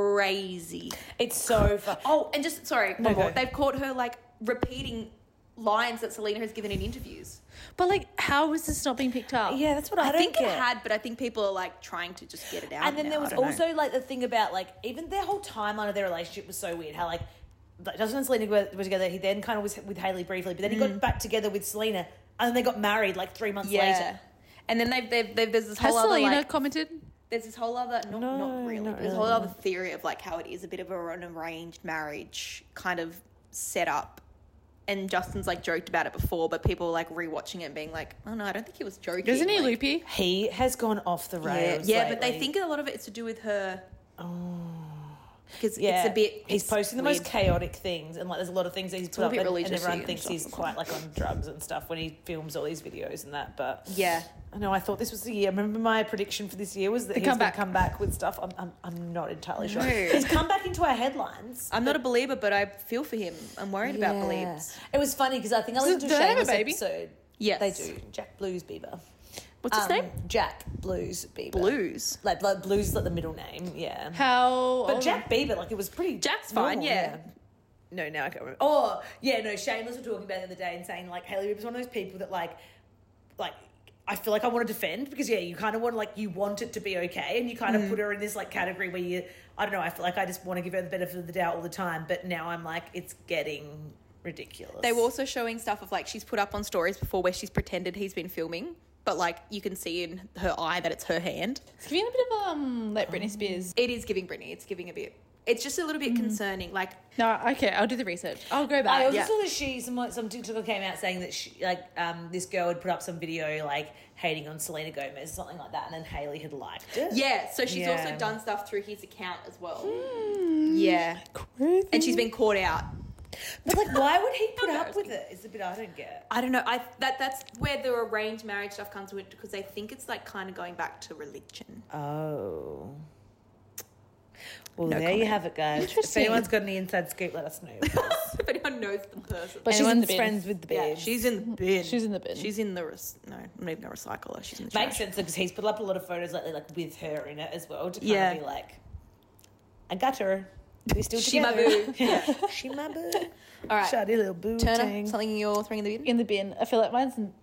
crazy. It's so fun. Oh, and just sorry, one No, more. go. They've caught her like repeating lines that Selena has given in interviews. But like, how is this not being picked up? Yeah, that's what I, I, don't think get. it had, but I think people are like trying to just get it out. And then now. there I was don't know. also like the thing about like even their whole timeline of their relationship was so weird. How like like, Justin and Selena were, were together. He then kind of was with Hailey briefly, but then he got back together with Selena, and then they got married like three months Mm. yeah. later. And then they've, they've, they've there's this Has whole other Selena like commented? there's this whole other not, No, not really not but there's a really, whole no. other theory of like how it is a bit of a, an arranged marriage kind of setup. And Justin's like joked about it before, but people are like rewatching it and being like, oh no, I don't think he was joking. Isn't he like, loopy? He has gone off the Yeah, rails. yeah, but they lately. think a lot of it is to do with her. Oh, because Yeah, it's a bit. He's it's posting the weird. most chaotic things, and like there's a lot of things that he's put all a up, bit and, and religious-y everyone and thinks stuff. he's quite like on drugs and stuff when he films all these videos and that. But Yeah, I know I thought this was the year. Remember my prediction for this year was that he's come going back. to come back with stuff. I'm, I'm, I'm not entirely sure. No. He's come back into our headlines. I'm not a believer, but I feel for him. I'm worried about Yeah. beliefs. It was funny because I think I Do- listened to do a they have a Shameless baby? episode. Yes. They do. Jack Blues Bieber. What's his Um, name? Jack Blues Bieber. Blues. Like, like Blues is like the middle name, yeah. How? But Jack Bieber, like it was pretty. Jack's fine, normal, yeah. No, now I can't remember. Oh, yeah, no. Shameless were talking about it the other day and saying like Hailey Bieber's one of those people that like, like I feel like I want to defend because yeah, you kind of want like you want it to be okay, and you kind of put her in this like category where you, I don't know. I feel like I just want to give her the benefit of the doubt all the time, but now I'm like it's getting ridiculous. They were also showing stuff of like she's put up on stories before where she's pretended he's been filming, but like you can see in her eye that it's her hand. It's giving a bit of um, like Britney Spears. It is giving Britney. It's giving a bit. it's just a little bit concerning. Like, No, okay, I'll do the research. I'll go back. I also yeah. saw that she, some some TikToker came out saying that she, like, um, this girl had put up some video like hating on Selena Gomez or something like that, and then Hailey had liked it. yeah, so she's Yeah. also done stuff through his account as well. Yeah. Crazy. And she's been caught out. But like, why would he put I up know. with it? Is the bit I don't get. I don't know. I that that's where the arranged marriage stuff comes with, because they think it's like kind of going back to religion. Oh. Well, No there you comment. have it, guys. If Interesting. anyone's got any inside scoop, let us know. If anyone knows the person. But she's in Anyone's the bin. friends with the Yeah, bin. she's in the bin. She's in the bin. She's in the res- no, not even a recycler. She's in the Makes trash. sense because he's put up a lot of photos lately, like with her in it as well, to kind Yeah. of be like, I got her. We're still She my together. boo. Yeah. She my boo. All right, Shawty little boo Turner, tang. something you're throwing in the bin? in the bin. I feel like mine's n-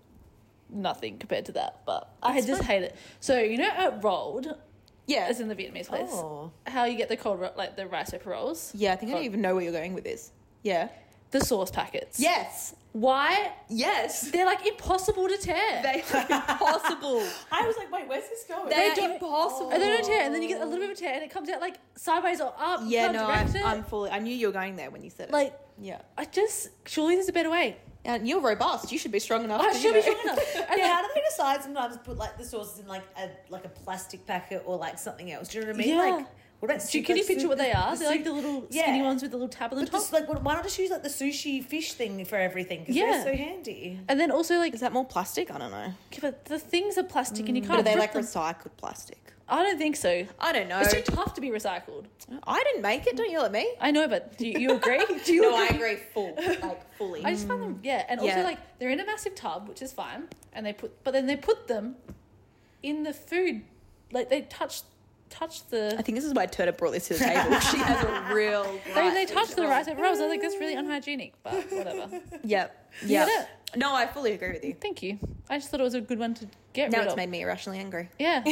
nothing compared to that, but I That's just fine. hate it. So you know at rolled, Yeah, as in the Vietnamese place, Oh. how you get the cold ro- like the rice paper rolls, yeah. I think I don't Oh. even know where you're going with this. Yeah. the sauce packets. Yes. Why? Yes. They're like impossible to tear. They are impossible. I was like, wait, where's this going? They They are don't- impossible. and they don't tear, and then you get a little bit of a tear, and it comes out like sideways or up. You Yeah, can't no, direct I'm, it. I'm fully. I knew you were going there when you said it. like yeah. I just surely there's a better way. And you're robust. You should be strong enough. I to, should you be know. strong enough. And Yeah, like, how do they decide sometimes to put like the sauces in like a like a plastic packet or like something else? Do you know what I mean? Yeah. Like, what about do, soup- can you like picture soup- what they are? the They're like soup- the little Yeah. skinny ones with the little tab on the But top. just like, why not just use like the sushi fish thing for everything? Because Yeah. they're so handy. And then also like, Is that more plastic? I don't know. but the things are plastic, and you But can't. are they rip like them. recycled plastic? I don't think so. I don't know. It's too tough to be recycled. I didn't make it. Don't yell at me. I know, but do you, you agree? Do you No, I agree? agree. Full, like fully. I just find them, yeah, and also Yeah. like they're in a massive tub, which is fine, and they put, but then they put them in the food, like they touch, touch the. I think this is why Turner brought this to the table. She has a real. They, gripe they with touch the it. rice paper rolls. I was like, that's really unhygienic, but whatever. Yep. You Yeah. get No, I fully agree with you. Thank you. I just thought it was a good one to get Now rid it's of. made me irrationally angry. Yeah.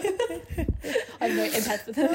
I have no empath with it.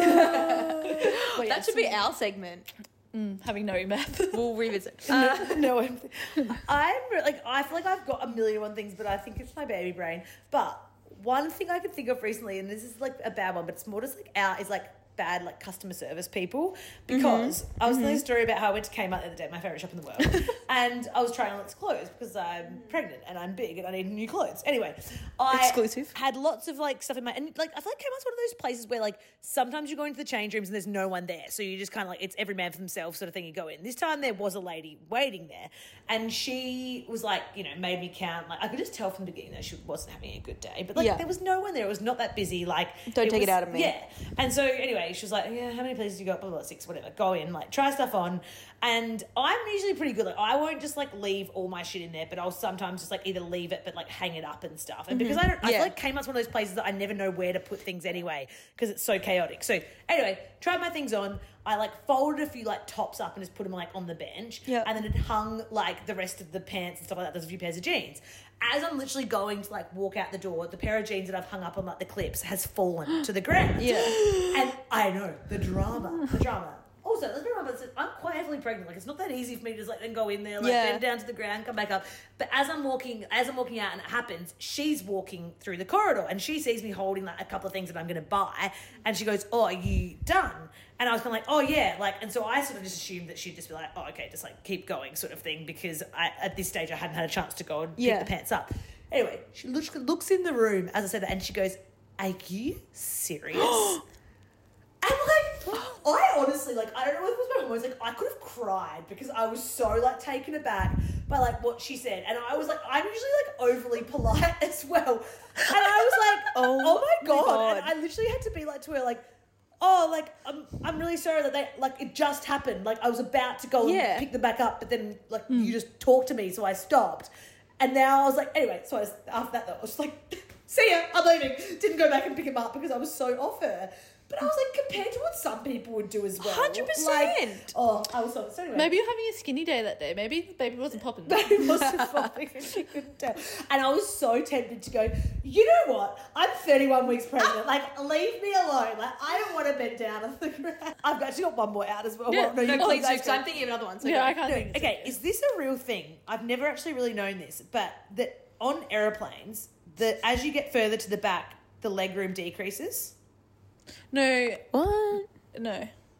But That yes, should be our segment. mm, having no empath. We'll revisit. Uh, no, I'm, I'm re- like I feel like I've got a million and one things, but I think it's my baby brain. But one thing I could think of recently, and this is like a bad one, but it's more just like out is like bad like customer service people, because I was telling a story about how I went to Kmart the other day, my favorite shop in the world, and I was trying on its clothes because I'm pregnant and I'm big and I need new clothes. Anyway, I Exclusive. had lots of like stuff in my, and like I feel like Kmart's one of those places where like sometimes you go into the change rooms and there's no one there, so you just kind of like it's every man for themselves sort of thing. You go in. This time there was a lady waiting there, and she was like, you know, made me count. Like I could just tell from the beginning that she wasn't having a good day, but like Yeah. there was no one there. It was not that busy. Like Don't take it was- out of me. Yeah. And so anyway, she was like, yeah, how many places you got? Blah, blah, blah, six, whatever. Go in, like try stuff on. And I'm usually pretty good. Like I won't just like leave all my shit in there, but I'll sometimes just like either leave it, but like hang it up and stuff. And because I don't, I Yeah. feel like Kmart's one of those places that I never know where to put things anyway, because it's so chaotic. So anyway, tried my things on. I like folded a few like tops up and just put them like on the bench. Yeah. And then it hung like the rest of the pants and stuff like that. There's a few pairs of jeans. As I'm literally going to like walk out the door, the pair of jeans that I've hung up on like the clips has fallen to the ground. Yeah. And I know the drama, the drama. Also, let's remember, I'm quite heavily pregnant. Like, it's not that easy for me to just like then go in there, like Yeah. bend down to the ground, come back up. But as I'm walking, as I'm walking out, and it happens, she's walking through the corridor, and she sees me holding like a couple of things that I'm going to buy, and she goes, "Oh, are you done?" And I was kind of like, "Oh yeah," like, and so I sort of just assumed that she'd just be like, "Oh, okay, just like keep going," sort of thing, because I, at this stage I hadn't had a chance to go and Yeah. pick the pants up. Anyway, she looks looks in the room as I said that, and she goes, "Are you serious?" And like, I honestly, like, I don't know if it was my hormones, like, I could have cried because I was so, like, taken aback by, like, what she said. And I was like, I'm usually, like, overly polite as well. And I was like, Oh oh, my God. God. And I literally had to be, like, to her, like, oh, like, I'm, I'm really sorry that they, like, it just happened. Like, I was about to go Yeah. and pick them back up, but then, like, you just talked to me, so I stopped. And now I was like, anyway, so I was, after that, though, I was just like, see ya, I'm leaving. Didn't go back and pick him up because I was so off her. But I was like, compared to what some people would do as well. one hundred percent. Like, oh, I was so, so anyway. Maybe you're having a skinny day that day. Maybe the baby wasn't popping. It wasn't popping and she couldn't tell. And I was so tempted to go, you know what? I'm thirty-one weeks pregnant. Like, leave me alone. Like, I don't want to bend down on the ground. I've actually got one more out as well. Yeah. Well, No, you please do, guys because go. I'm thinking of another one. So yeah, go. I can't No, think. okay, is this a real thing? I've never actually really known this, but that on aeroplanes, that as you get further to the back, the leg room decreases. No, What? no.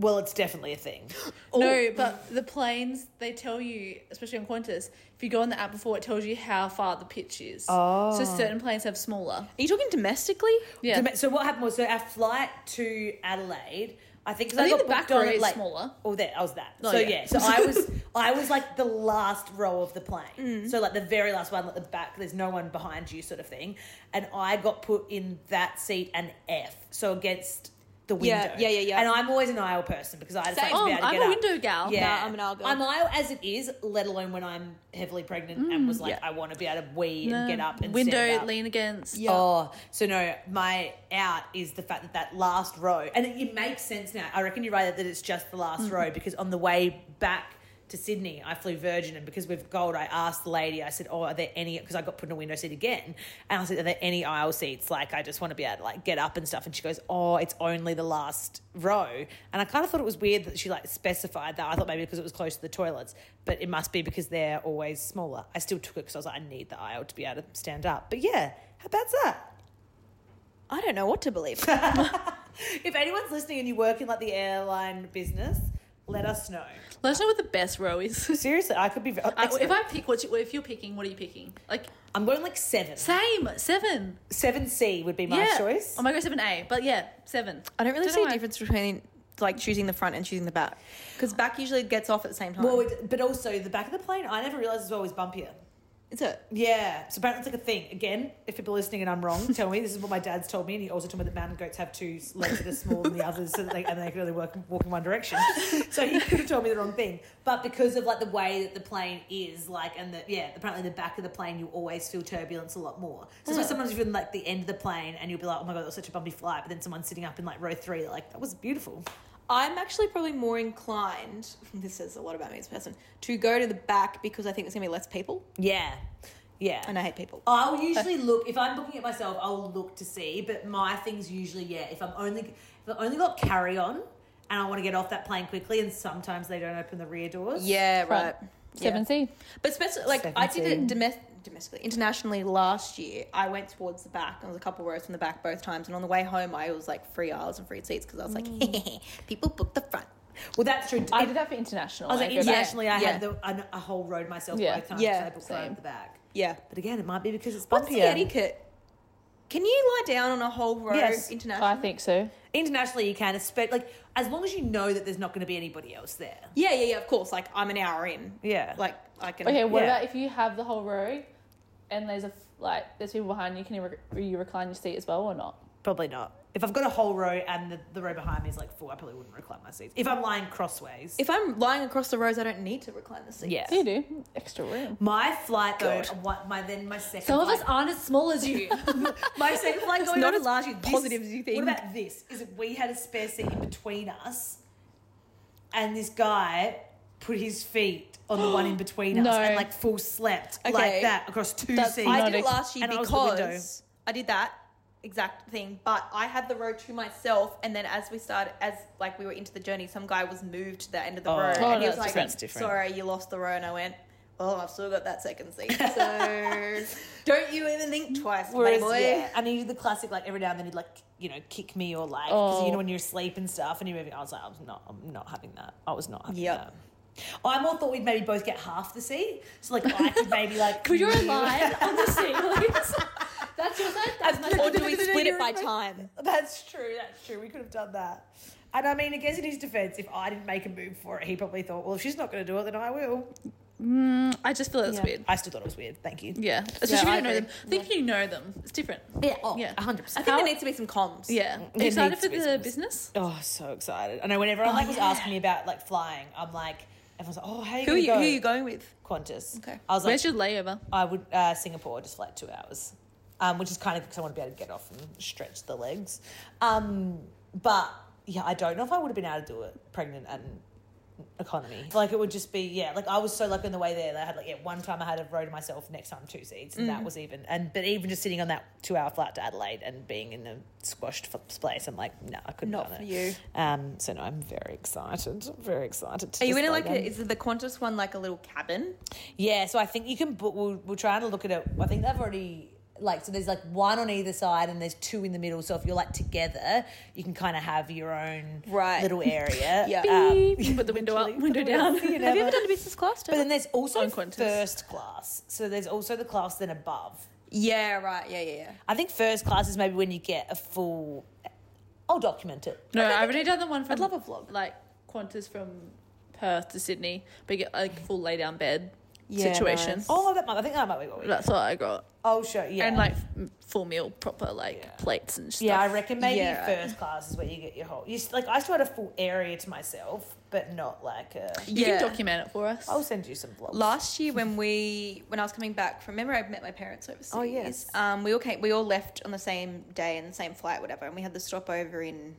Well, it's definitely a thing. No, but the planes, they tell you, especially on Qantas, if you go on the app before, it tells you how far the pitch is. Oh. So certain planes have smaller. Are you talking domestically? Yeah. So what happened was, so our flight to Adelaide, I think, 'cause I think got the back booked on row at, is like, smaller. Oh, there, I was that. Oh, so yeah. yeah, so I was, I was like the last row of the plane. Mm. So like the very last one, like the back. There's no one behind you, sort of thing. And I got put in that seat, an F, so against the window. Yeah, yeah, yeah, yeah. And I'm always an aisle person because I just like to Oh, be able to I'm get a up. window gal. Yeah, Nah, I'm an aisle girl. I'm aisle as it is, let alone when I'm heavily pregnant and was like, yeah. I want to be able to wee No. and get up and window, stand up. lean against. Oh, so no, my out is the fact that that last row, and it, it makes sense now. I reckon you're right that it's just the last Mm-hmm. row because on the way back to Sydney, I flew Virgin, and because we've gold, I asked the lady, I said, oh, are there any, because I got put in a window seat again, and I said, are there any aisle seats? Like, I just want to be able to like get up and stuff. And she goes, oh, it's only the last row. And I kind of thought it was weird that she like specified that. I thought maybe because it was close to the toilets, but it must be because they're always smaller. I still took it because I was like, I need the aisle to be able to stand up. But yeah, how bad's that? I don't know what to believe. If anyone's listening and you work in like the airline business, let us know. Let us know what the best row is. Seriously, I could be. Uh, if I pick, what you, if you're picking, what are you picking? Like, I'm going like seven. same, seven. Seven C would be my yeah. choice. I might go seven A, but yeah, seven. I don't really Don't see know a why. difference between like choosing the front and choosing the back, because back usually gets off at the same time. Well, it, but also the back of the plane, I never realised as well was bumpier. Is it? Yeah, so apparently it's like a thing. Again, if people are listening and I'm wrong, tell me. This is what my dad's told me, and he also told me that mountain goats have two legs that are smaller than the others, so that they, and they can only work, walk in one direction. So he could have told me the wrong thing. But because of like the way that the plane is, like, and the yeah, apparently the back of the plane you always feel turbulence a lot more. So it's sometimes if you're in like the end of the plane and you'll be like, oh my god, that was such a bumpy flight, but then someone's sitting up in like row three, they're like, that was beautiful. I'm actually probably more inclined, this says a lot about me as a person, to go to the back because I think there's going to be less people, Yeah. Yeah. and I hate people. I'll usually look, if I'm booking it myself, I'll look to see, but my thing's usually, yeah, if I'm only, if I've only got carry on and I want to get off that plane quickly, and sometimes they don't open the rear doors. Yeah, Front. right. Seven C. But especially, like, I did it seventeen. domest- domestically, internationally last year. I went towards the back. I was a couple rows from the back both times. And on the way home, I was like free aisles and free seats because I was like, people book the front. Well, that's true. I It- did that for international. I was like, I go back. internationally, I Yeah. had the, a, a whole road myself Yeah. both times, Yeah, so I booked right same. at the back. Yeah. But again, it might be because it's What's the bumpier. etiquette? Can you lie down on a whole row Yes. internationally? I think so. Internationally, you can, espe- like, as long as you know that there's not going to be anybody else there. Yeah, yeah, yeah, of course. Like, I'm an hour in. Yeah. Like, I can... Okay, what Yeah. about if you have the whole row and there's a f- like there's people behind you? Can you, re- you recline your seat as well or not? Probably not. If I've got a whole row and the, the row behind me is like full, I probably wouldn't recline my seats. If I'm lying crossways. If I'm lying across the rows, I don't need to recline the seat. Yeah. You do extra room. My flight though, God. what my then my second Some of flight, us aren't as small as you. my second flight going not over as last year. this- positive as you think. What about this? Is that we had a spare seat in between us, and this guy put his feet on the one in between us No. and like full slept Okay. like that across two That's seats. I not did it ex- last year and I was the window. because I did that exact thing, but I had the row to myself, and then as we started, as like we were into the journey, some guy was moved to the end of the Oh. row, Oh, and he no, was that's like, different. That's different. "Sorry, you lost the row," and I went, "Well, I've still got that second seat, so don't you even think twice, buddy Whereas, boy." yeah, and he did the classic, like every now and then he'd like, you know, kick me or like, because Oh. you know when you're asleep and stuff, and you're moving. I was like, I was not, I'm not having that. I was not having Yep. that. I more thought we'd maybe both get half the seat, so like I could maybe like. Could you move- line on the ceilings? That's your side. That's my Or side. do we split it by time? That's true. That's true. We could have done that. And I mean, I guess in his defense, if I didn't make a move for it, he probably thought, well, if she's not going to do it, then I will. Mm, I just feel it's Yeah. weird. I still thought it was weird. Thank you. Yeah, especially I if you don't know agree. them. I think if you know them, it's different. Yeah. Oh, Yeah. one hundred I percent. think How- there needs to be some comms. Yeah. Are It you excited needs for to be the smooth. business? Oh, so excited. I know when everyone Oh, like was yeah. asking me about like flying, I'm like, everyone's like, oh, how are you Who are going you? to go? Who are you going with? Qantas. Okay. I was like, Where's your layover? I would uh, Singapore, just flat two hours, um, which is kind of because I want to be able to get off and stretch the legs. Um, but yeah, I don't know if I would have been able to do it pregnant and economy. Like it would just be yeah. Like I was so lucky on the way there. They had like yeah, one time I had a row to myself, next time two seats, and that was even. And but even just sitting on that two hour flight to Adelaide and being in a squashed f- place, I'm like, no, I couldn't Not done for it. you. Um, so no, I'm very excited. Very excited. To Are you just in go like a, again. is the Qantas one like a little cabin? Yeah, so I think you can book. We'll, we'll try and look at it. I think they've already like, so there's like one on either side and there's two in the middle. So if you're like together, you can kind of have your own Right. little area. Yeah. Um, Beep. Put the window up, window down. Have you ever done a business class? but then there's also On Qantas. first class. So there's also the class then above. Yeah, right. Yeah, yeah, yeah. I think first class is maybe when you get a full. I'll document it. No, I've already done the one from I'd love a vlog. like Qantas from Perth to Sydney, but you get like full lay down bed Yeah, situation. nice. Oh, that might. I think that might be what we. That's what I got, I'll show you. Yeah. and like f- full meal, proper like Yeah. plates and stuff. Yeah, I reckon maybe Yeah, right. first class is where you get your whole. You, s- like I still had a full area to myself, but not like a. You Yeah. can document it for us. I'll send you some vlogs. Last year when we when I was coming back from, remember I met my parents overseas. Oh, yes. Um, we all came. We all left on the same day and the same flight, whatever, and we had the stopover in,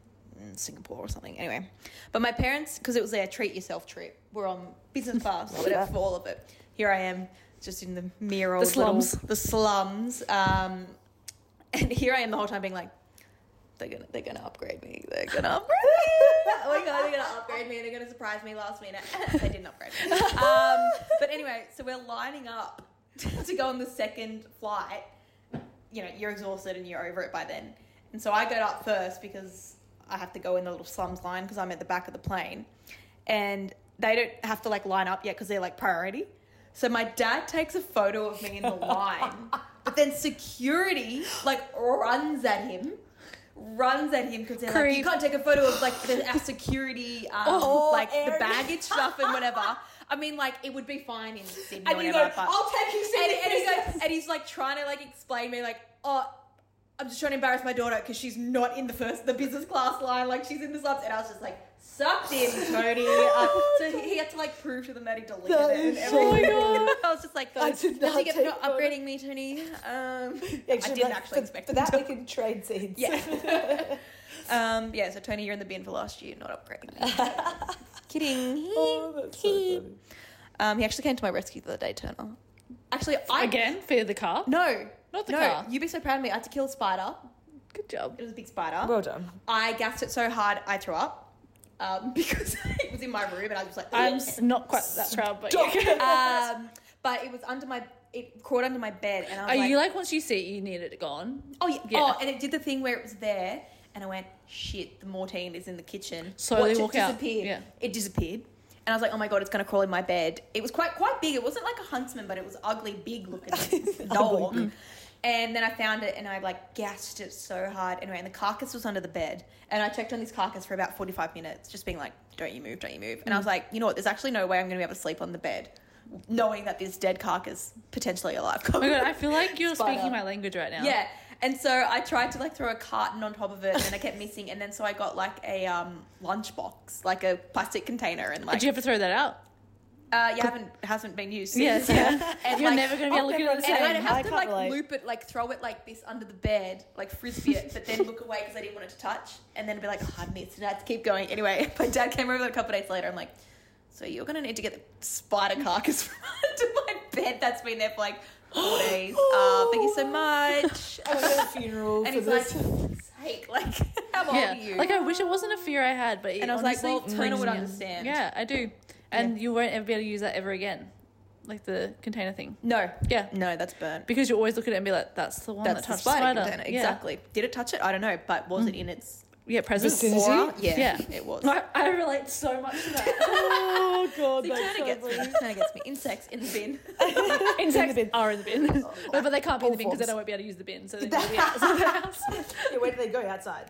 in Singapore or something. Anyway, but my parents, because it was their treat yourself trip, were on business class or whatever for all of it. Here I am, just in the mere old The slums. little- the slums. Um, and here I am the whole time being like, they're gonna they're gonna upgrade me. They're gonna upgrade me. Oh my god, they're gonna upgrade me and they're gonna surprise me last minute. They didn't upgrade me. Um, but anyway, so we're lining up to go on the second flight. You know, you're exhausted and you're over it by then. And so I got up first because I have to go in the little slums line because I'm at the back of the plane. And they don't have to like line up yet because they're like priority. So my dad takes a photo of me in the line, but then security like runs at him. Runs at him because they're like, Creep. you can't take a photo of like the, our security, um, Oh, like the area. baggage stuff and whatever. I mean, like it would be fine in Sydney And or you whatever. go, but I'll take you and, Sydney and, he business. goes, and he's like trying to like explain me like, oh, I'm just trying to embarrass my daughter because she's not in the first the business class line, like she's in the subs, and I was just like sucked in, Tony. Uh, so he, he had to like prove to them that he deleted That it. is And so everything. good. I was just like, I those, did does not he get for take not photos. upgrading me, Tony? Um, I Actually, didn't like, actually for, expect for him that to. we can trade seats. Yeah. um, yeah, so Tony, you're in the bin for last year, not upgrading me. Kidding. Oh, that's so funny. Um, he actually came to my rescue the other day, Turner. Actually, I Again, for the car. No, Not the no. car. You'd be so proud of me. I had to kill a spider. Good job. It was a big spider. Well done. I gassed it so hard I threw up um, because it was in my room and I was like, I'm s- not quite that proud, but yeah. um, but it was under my, it crawled under my bed and I was Are like, you like once you see it, you need it gone? oh yeah. Yeah. oh, and it did the thing where it was there and I went, shit, the Mortine is in the kitchen. Slowly Watch, walk it out. disappeared. Yeah. It disappeared. And I was like, oh my god, it's gonna crawl in my bed. It was quite quite big. It wasn't like a huntsman, but it was ugly, big looking dog. And then I found it and I like gassed it so hard. Anyway, and the carcass was under the bed. And I checked on this carcass for about forty-five minutes, just being like, don't you move, don't you move. And I was like, you know what, there's actually no way I'm gonna be able to sleep on the bed, knowing that this dead carcass potentially alive. Oh my god, I feel like you're Spider. speaking my language right now. Yeah. And so I tried to like throw a carton on top of it and then I kept missing. And then so I got like a um lunchbox, like a plastic container and like Did you have to throw that out? uh you haven't hasn't been used since. Yes, yeah. And You're like, never going to be able to look at it the and same. I'd I have to can't like relate. loop it, like throw it like this under the bed, like frisbee it, but then look away because I didn't want it to touch, and then be like, oh, I missed it. I had to keep going. Anyway, my dad came over a couple of days later. I'm like, so you're gonna need to get the spider carcass from under my bed that's been there for like four days. Uh, thank you so much. I went to a funeral And for he's like, this. for fuck's sake, like, how old Yeah. are you? Like, I wish it wasn't a fear I had, but it And I was like, honestly well, Turner brings would me- understand. Yeah, I do. And you won't ever be able to use that ever again. Like the container thing. no, Yeah. no, that's burnt. Because you always look at it and be like, that's the one That's that the touched spider, the spider. container. Yeah. Exactly. Did it touch it? I don't know, but was it in its Yeah, present. Vicinity? aura? Yeah, Yeah. it was. I, I relate so much to that. Oh god, See, that's Turner so gets me. funny. Turner gets me. Insects in the bin. Insects bin. are in the bin. but, but they can't be in All the bin because then forms. I won't be able to use the bin. So then you'll be outside the house. Yeah, where do they go? Outside.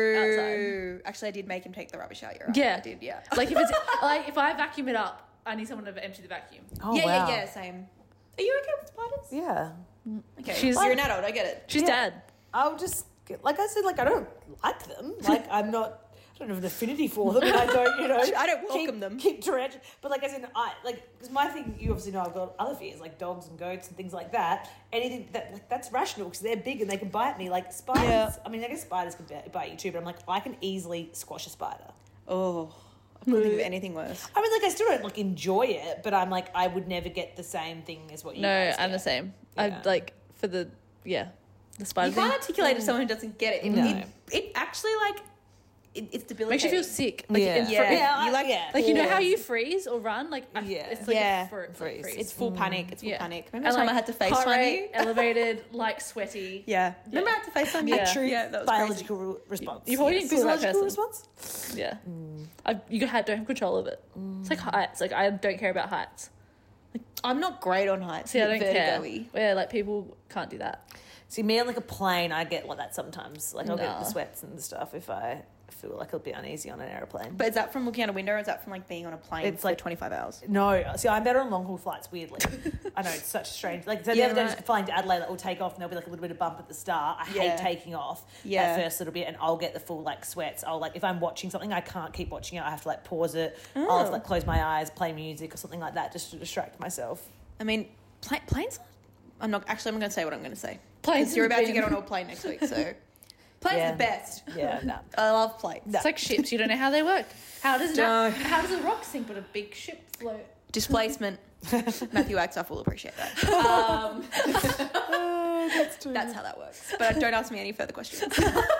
True. Actually, I did make him take the rubbish out. You're right. Yeah. I did. Yeah. Like if it's like if I vacuum it up, I need someone to empty the vacuum. Oh yeah, wow. yeah, yeah. Same. Are you okay with spiders? Yeah. Okay. She's- You're an adult. I get it. She's Yeah. dad. I'll just get, like I said, like I don't like them. Like I'm not. I don't have an affinity for them. And I don't, you know. I don't keep- welcome them. Keep tarantula. But like as in, I like because my thing. You obviously know I've got other fears like dogs and goats and things like that. Anything that like that's rational because they're big and they can bite me. Like spiders. Yeah. I mean, I guess spiders can bite- bite you too. But I'm like, I can easily squash a spider. Oh, I couldn't think of anything worse. I mean, like I still don't like enjoy it, but I'm like, I would never get the same thing as what you. No, guys I'm get. the same. Yeah. I like for the yeah, the spider You thing. can't articulate to someone who doesn't get it. It, No. it, it actually like it, it's Makes debilitating. you feel sick. Like, Yeah. in fr- Yeah. Yeah, You like- yeah. Like, you know how Pause. you freeze or run? Like, I- Yeah. it's like Yeah. a fr- Freeze. freeze. It's full panic. It's full Yeah. panic. Remember And, the time like, I had to heart FaceTime rate you? elevated, like sweaty. Yeah. Remember I had to FaceTime you? Yeah. True Yeah, that was crazy. biological re- response. You've already Yes. included that Physiological person. response? Yeah. I, you had, don't have control of it. It's like heights. Like, I don't care about heights. I'm not great on heights. See, I don't care. Vertigo-y. Yeah, like, people can't do that. See, me on like a plane, I get like that sometimes. Like I'll get Nah. the sweats and stuff if I feel like I'll be uneasy on an aeroplane. But is that from looking out a window or is that from like being on a plane It's for like- twenty-five hours? No, see, I'm better on long haul flights. Weirdly, I know it's such strange. Like so the Yeah, other day, right. just flying to Adelaide, like, we'll take off and there'll be like a little bit of bump at the start. I Yeah. hate taking off. Yeah. That first little bit, and I'll get the full like sweats. I'll like if I'm watching something, I can't keep watching it. I have to like pause it. I'll have to Oh. like close my eyes, play music or something like that, just to distract myself. I mean, pla- planes. I'm not actually. I'm going to say what I'm going to say. Planes Because you're in the about to bin. get on a plane next week, so planes Yeah. are the best. Yeah, no. I love planes. It's like ships. You don't know how they work. How does Don't. that, how does a rock sink but a big ship float? Displacement. Matthew Axoff will appreciate that. Um, that's how that works. But don't ask me any further questions.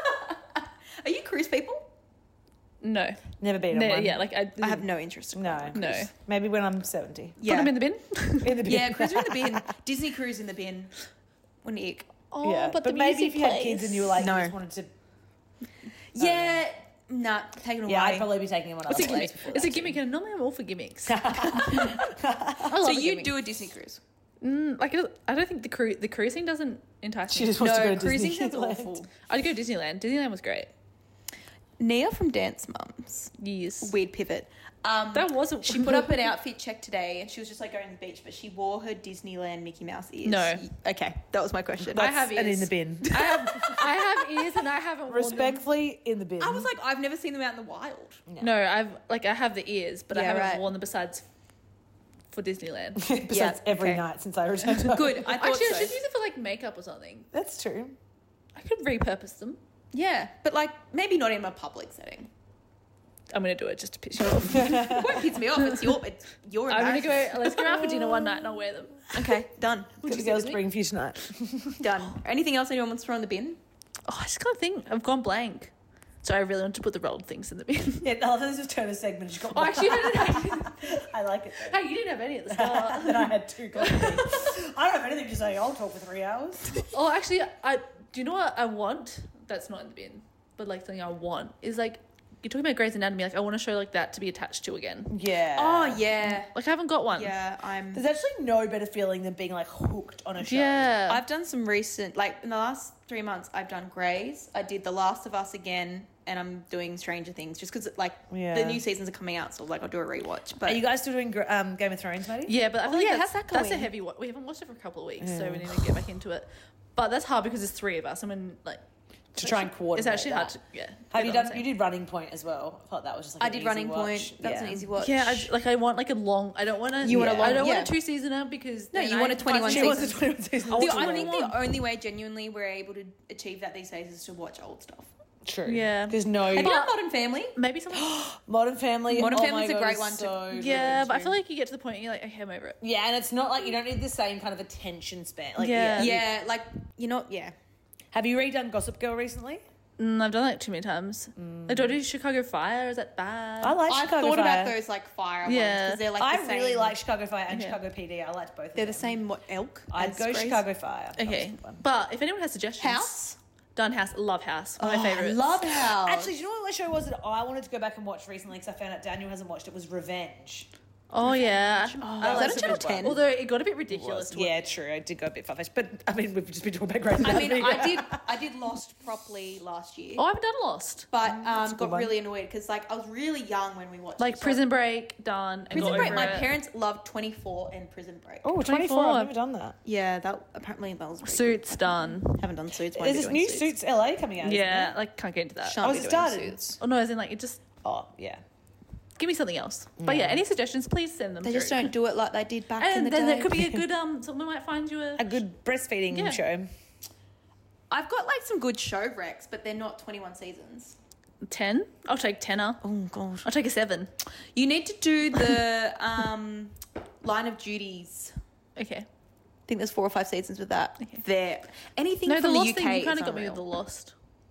Are you cruise people? No. Never been on No, one. yeah, like I, I have no interest. In No, No. Maybe when I'm seventy. Put Yeah. them in the bin. In the Yeah, cruise in the bin. Disney cruise in the bin. What an ick. Oh, yeah, but, but, the maybe music if you had plays. kids and you were like, No. you just wanted to. Yeah. Nah, taken away. Yeah, I'd probably be taking them on It's other a planes gimmick. before It's a that gimmick, too. and normally I'm all for gimmicks. I so love a you gimmick. do a Disney cruise? Mm, like it- I don't think the cru- the cruising doesn't entice She me. just wants to go No, to cruising Disney. sounds awful. I'd go Disneyland. Disneyland was great. Nia from Dance Mums. Yes. Weird pivot. Um, That wasn't. She put up an outfit check today, and she was just like going to the beach, but she wore her Disneyland Mickey Mouse ears. No. Okay, that was my question. I That's- have and in ears. the bin. I have I have ears and I haven't worn them. Respectfully, in the bin. I was like, I've never seen them out in the wild. No, I've like I have the ears, but I Yeah, haven't right. worn them besides for Disneyland. Besides Yeah, every okay. night since I returned home. Good. I thought Actually, so. I should use it for like makeup or something. That's true. I could repurpose them. Yeah, but like maybe not in a public setting. I'm gonna do it just to piss you off. It won't piss me off. It's your. It's your. I'm gonna go. embarrassment. Let's go out for dinner one night and I'll wear them. Okay, done. Good you girls say bring for you tonight. Done. Anything else anyone wants to throw in the bin? Oh, I just can't think. I've gone blank. So I really want to put the rolled things in the bin. Yeah, no, this is turn a segment. She got Oh, actually, I didn't. I like it. Though. Hey, you didn't have any at the start. Then I had two coffee. I don't have anything to say. I'll talk for three hours. Oh, actually, I do you know what I want? That's not in the bin, but like something I want is like you're talking about Grey's Anatomy. Like I want to show like that to be attached to again. Yeah. Oh yeah, Like I haven't got one. yeah. I'm. There's actually no better feeling than being like hooked on a show. Yeah. I've done some recent, like in the last three months, I've done Grey's. I did The Last of Us again, and I'm doing Stranger Things just because like Yeah. the new seasons are coming out, so like I'll do a rewatch. But Are you guys still doing gr- um, Game of Thrones, Maddie? Yeah, but I feel Oh, like yeah, that's, how's that that's a going? heavy one. We haven't watched it for a couple of weeks, so Yeah. we need to get back into it. But that's hard because there's three of us. I mean, like To try and coordinate. it's actually hard that. to yeah. Have get you on done? the You same- did Running Point as well. I thought that was just like I an did easy Running watch. Point. That was Yeah. an easy watch. Yeah, I j like I want like a long. I don't want to. You want a I long- don't yeah. want a two seasoner because No, then you I want a find twenty-one She myself- wants a twenty-one season. I The, want I to think one. the only way genuinely we're able to achieve that these days is to watch old stuff. True. Yeah. There's no Have you done Modern Family? Maybe someone. Modern Family. Modern oh Family's my a God, great is one to- So Yeah, good but I too. feel like you get to the point and you're like, okay, I'm over it. Yeah, and it's not like you don't need the same kind of attention span. Like, Yeah. yeah. Yeah, like you know, yeah. Have you redone Gossip Girl recently? Mm, I've done that too many times. Like, do I do Chicago Fire? Is that bad? I like I Chicago thought Fire. about those like fire ones Yeah. because they're like I the same. really like Chicago Fire and Yeah. Chicago P D. I liked both. They're of the them. same what elk? I'd as go Grace? Chicago Fire. That was Okay, a good one. but if anyone has suggestions, House. done House, love House, one of Oh, my I favorites. love House. Actually, do you know what show was that I wanted to go back and watch recently because I found out Daniel hasn't watched it? Was Revenge. Oh yeah, Oh, I is like that on it. Channel ten? Although it got a bit ridiculous. towards- Yeah, true. I did go a bit far-fetched, but I mean, we've just been talking about Grey's I mean, Anatomy. I did I did Lost properly last year, Oh, I haven't done Lost. but a um, good got one. really annoyed because like I was really young when we watched Like it, so- Prison Break, done. And Prison got Break. over My it. parents loved twenty-four and Prison Break. Oh, twenty-four. twenty-four. I've never done that. Yeah, that apparently that was very Suits done. good. Haven't done Suits. There's this new Suits L A coming out. Yeah, Isn't like can't get into that. Shan't Oh, be has it doing started? Suits. Oh no, as in like it just Oh, yeah. give me something else. But yeah, any suggestions, please send them. They just through. don't do it like they did back in And the then day. there could be a good um. Someone might find you a. A good breastfeeding Yeah. show. I've got like some good show recs, but they're not twenty-one seasons. ten. I'll take tenner. Oh gosh. I'll take a seven. You need to do the um, Line of Duties. Okay. I think there's four or five seasons with that. Okay. There. Anything No, the from Lost the U K thing. You kind is of got me with unreal. the Lost.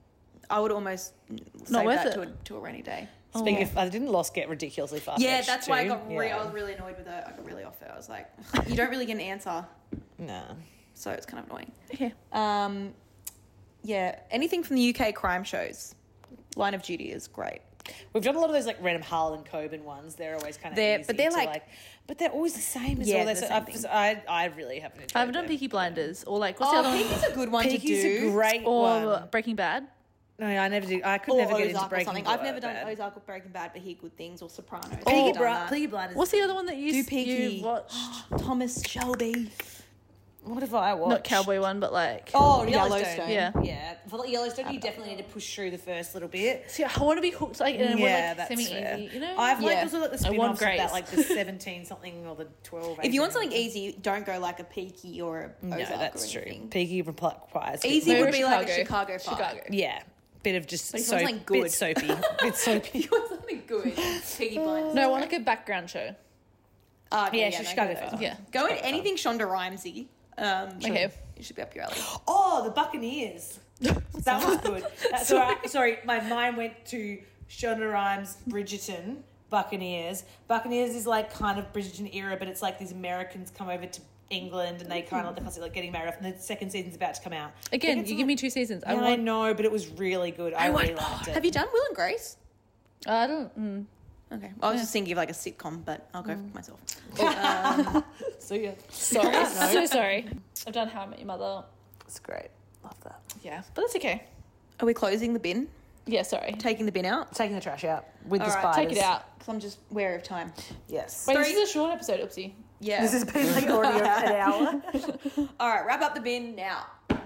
I would almost Not save worth that it. to a, to a rainy day. Speaking of, I didn't Lost get ridiculously fast. Yeah, edged that's why I too? got. Re- Yeah. I was really annoyed with it. I got really off it. I was like, you don't really get an answer, No. so it's kind of annoying. Okay. Um, yeah, anything from the U K crime shows. Line of Duty is great. We've done a lot of those like random Harlan Coben ones. They're always kind of They're- easy but they're to, like- but they're always the same as Yeah, well. they're They're the so, same I've- thing. I I really haven't enjoyed I haven't done them. Peaky Blinders or like what's the Oh, other one? Peaky's a good one Peaky's to do. a great Or one. Breaking Bad. No, I never did. I could Or never get Ozark into or Breaking something. Bad. I've never done Ozark or Breaking Bad, but Hear Good Things or Sopranos. Peaky, I've done Bra- that. Peaky Blinders. What's the other one that you, Do s- Peaky. you watched? Thomas Shelby. What have I watched? Not Cowboy one, but like. Oh, Yellowstone. Yellowstone. Yeah. Yeah. For like Yellowstone, you definitely need to push through the first little bit. See, I want to be hooked like in a more Yeah, like that's semi fair. easy, you know. I've liked Yeah. also like the I want spin-offs of that, Grace. like the seventeen something or the twelve. If you want eighteen. something easy, don't go like a Peaky or a No, Ozark that's or true. anything. Peaky requires a bit Easy more- would be like a Chicago. Chicago Fire. Chicago. Yeah, bit of just But if you soap, want something good. bit soapy, bit soapy. You want something good? Peaky Blinders. No, I want like a background show. Uh, Yeah, no, Chicago go Fire. there. Yeah. Go in anything Shonda Rhimesy. Um, Okay. It should be up your alley. Oh, the Buccaneers. That was good. That's all right. Sorry, my mind went to Shonda Rhimes, Bridgerton, Buccaneers. Buccaneers is like kind of Bridgerton era, but it's like these Americans come over to England and they kind of like, like getting married off, and the second season's about to come out. Again, It's you like- give me two seasons. I Yeah, I want. know, but it was really good. I, really liked it. Have you done Will and Grace? I don't. Mm. Okay. I was just thinking of like a sitcom, but I'll go for myself. So yeah, Sorry, so sorry. I've done How I Met Your Mother. it's great. Love that. Yeah, but it's okay. Are we closing the bin? Yeah, sorry. Taking the bin out? Taking the trash out with All the right, spiders. Take it out. Because I'm just wary of time. Yes. Wait, Three- this is a short episode. Oopsie. Yeah. This has been like already an hour. All right, wrap up the bin now.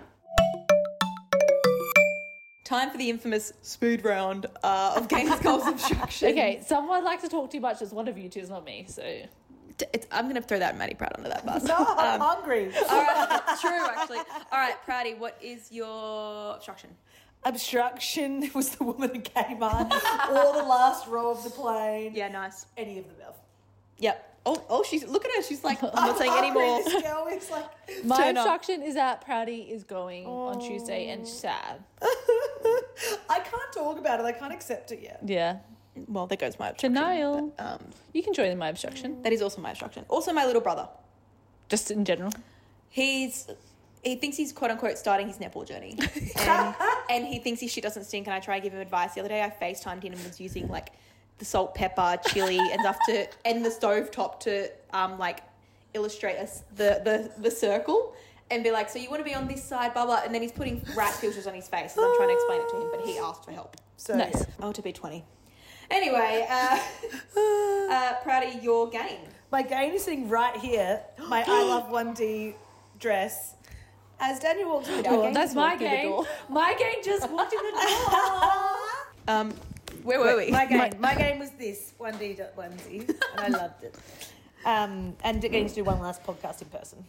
Time for the infamous speed round uh, of Games Goals Obstruction. Okay, someone likes to talk too much. It's one of you two, it's not me. So D- It's, I'm going to throw that Maddie Pratt under that bus. No, I'm hungry. All right, true, actually. All right, Prouty, what is your obstruction? Obstruction was the woman who came on, or the last row of the plane. Yeah, nice. Any of them. Else. Yep. Oh, oh, she's look at her. She's like, I'm not saying anymore. This girl is like, my Turn up. instruction is that Prouty is going on Tuesday and she's sad. I can't talk about it. I can't accept it yet. Yeah. Well, there goes my obstruction. Denial. But, um, You can join in my obstruction. that is also my obstruction. Also, my little brother. Just in general. He's he thinks he's quote unquote starting his netball journey, and, and he thinks his shit doesn't stink. And I try to give him advice. The other day, I FaceTimed him and was using like the salt, pepper, chili, and stuff to and the stovetop to um like illustrate us the the the circle. And be like, so you want to be on this side, blah, blah. And then he's putting rat filters on his face as I'm trying to explain it to him, but he asked for help. So Nice. yeah. Oh, to be twenty. Anyway, uh, uh, Prouty, your game. My gain is sitting right here. My I Love one D dress. As Daniel walks in the door. game That's just my walked through the game. door. My game just walked in the door. Um, where were we? My game. My game was this one D onesie, and I loved it. Um, and getting to do one last podcast in person.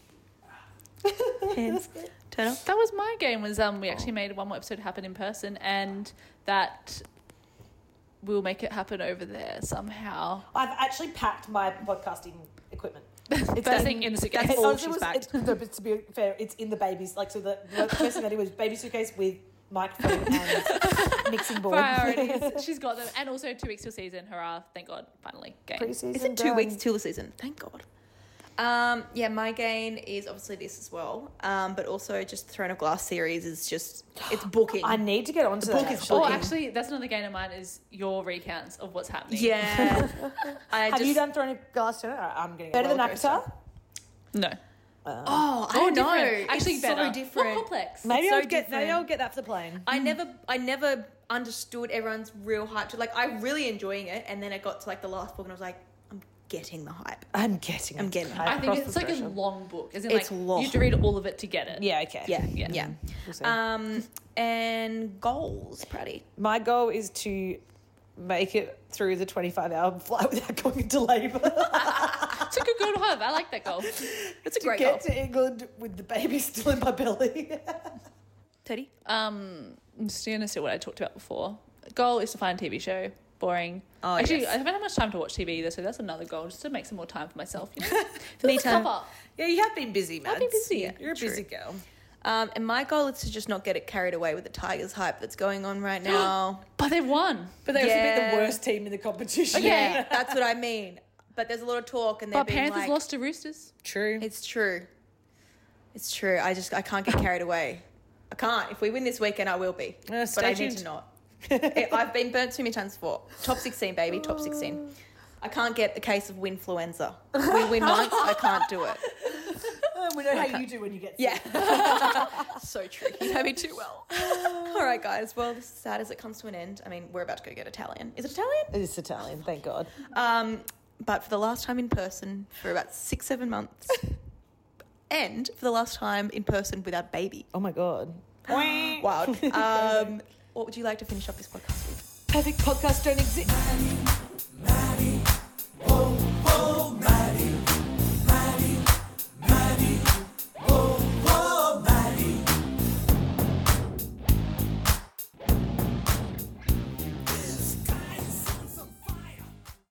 Hands. Turn up. That was my game. Was um we actually made one more episode happen in person, and that we'll make it happen over there somehow. I've actually packed my podcasting equipment. It's first thing in the suitcase. That's all honestly she's was- packed. It's, no, but to be fair, it's in the baby's. Like, so the, the first thing I did was baby suitcase with microphone and mixing board. Priorities. She's got them, and also two weeks till season. Hurrah! Thank God, finally. Game. Pre-season Is it two done. weeks till the season? Thank God. Um, yeah, my gain is obviously this as well. Um, but also just Throne of Glass series is just it's booking. I need to get onto The that. book is actually. Oh, booking. actually, that's another game of mine. Is your recounts of what's happening? Yeah. I Have just, you done Throne of Glass tonight? Alright, I'm getting better than Roller coaster. Akatar. No. Oh, I Oh, don't know. different. Actually, it's better. so different. More complex. Maybe so I'll get. Maybe different. I'll get that for the plane. I never, I never understood everyone's real hype. To, like, I'm really enjoying it, and then it got to like the last book, and I was like, I'm getting the hype. I'm getting. I'm it. getting it. I've I think crossed it's the like a threshold. long book. As in, It's like long. you have to read all of it to get it. Yeah. Okay. Yeah, Yeah. yeah. We'll see. Um, and goals, Prouty. My goal is to make it through the twenty-five hour flight without going into labour. It's a good goal to have. I like that goal. It's a to great get goal. to England with the baby still in my belly. Teddy. Um, I'm just gonna say what I talked about before. Goal is to find a T V show. Boring. Oh, Actually, yes. I haven't had much time to watch T V either, so that's another goal, just to make some more time for myself. You know, Me Fill the too. cup up. Yeah, you have been busy, man. I've been busy. You're a True. busy girl. Um, and my goal is to just not get it carried away with the Tigers hype that's going on right now. But they've won. But they also Yeah. beat the worst team in the competition. Yeah, that's what I mean. But there's a lot of talk, and they're But being Panthers like, lost to Roosters. True. It's true. It's true. I just I can't get carried away. I can't. If we win this weekend, I will be. Uh, but stay I need tuned. to not. I- I've been burnt too many times before. Top sixteen, baby. Top sixteen. I can't get the case of winfluenza. We win once, I can't do it. Oh, we know how you do when you get sick. Yeah. So true. You know me too well. All right, guys. Well, this is sad as it comes to an end. I mean, we're about to go get Italian. Is it Italian? It is Italian, thank God. Um, but for the last time in person for about six, seven months. And for the last time in person without baby. Oh my God. Wild. Um, what would you like to finish up this podcast with? Perfect podcasts don't exist.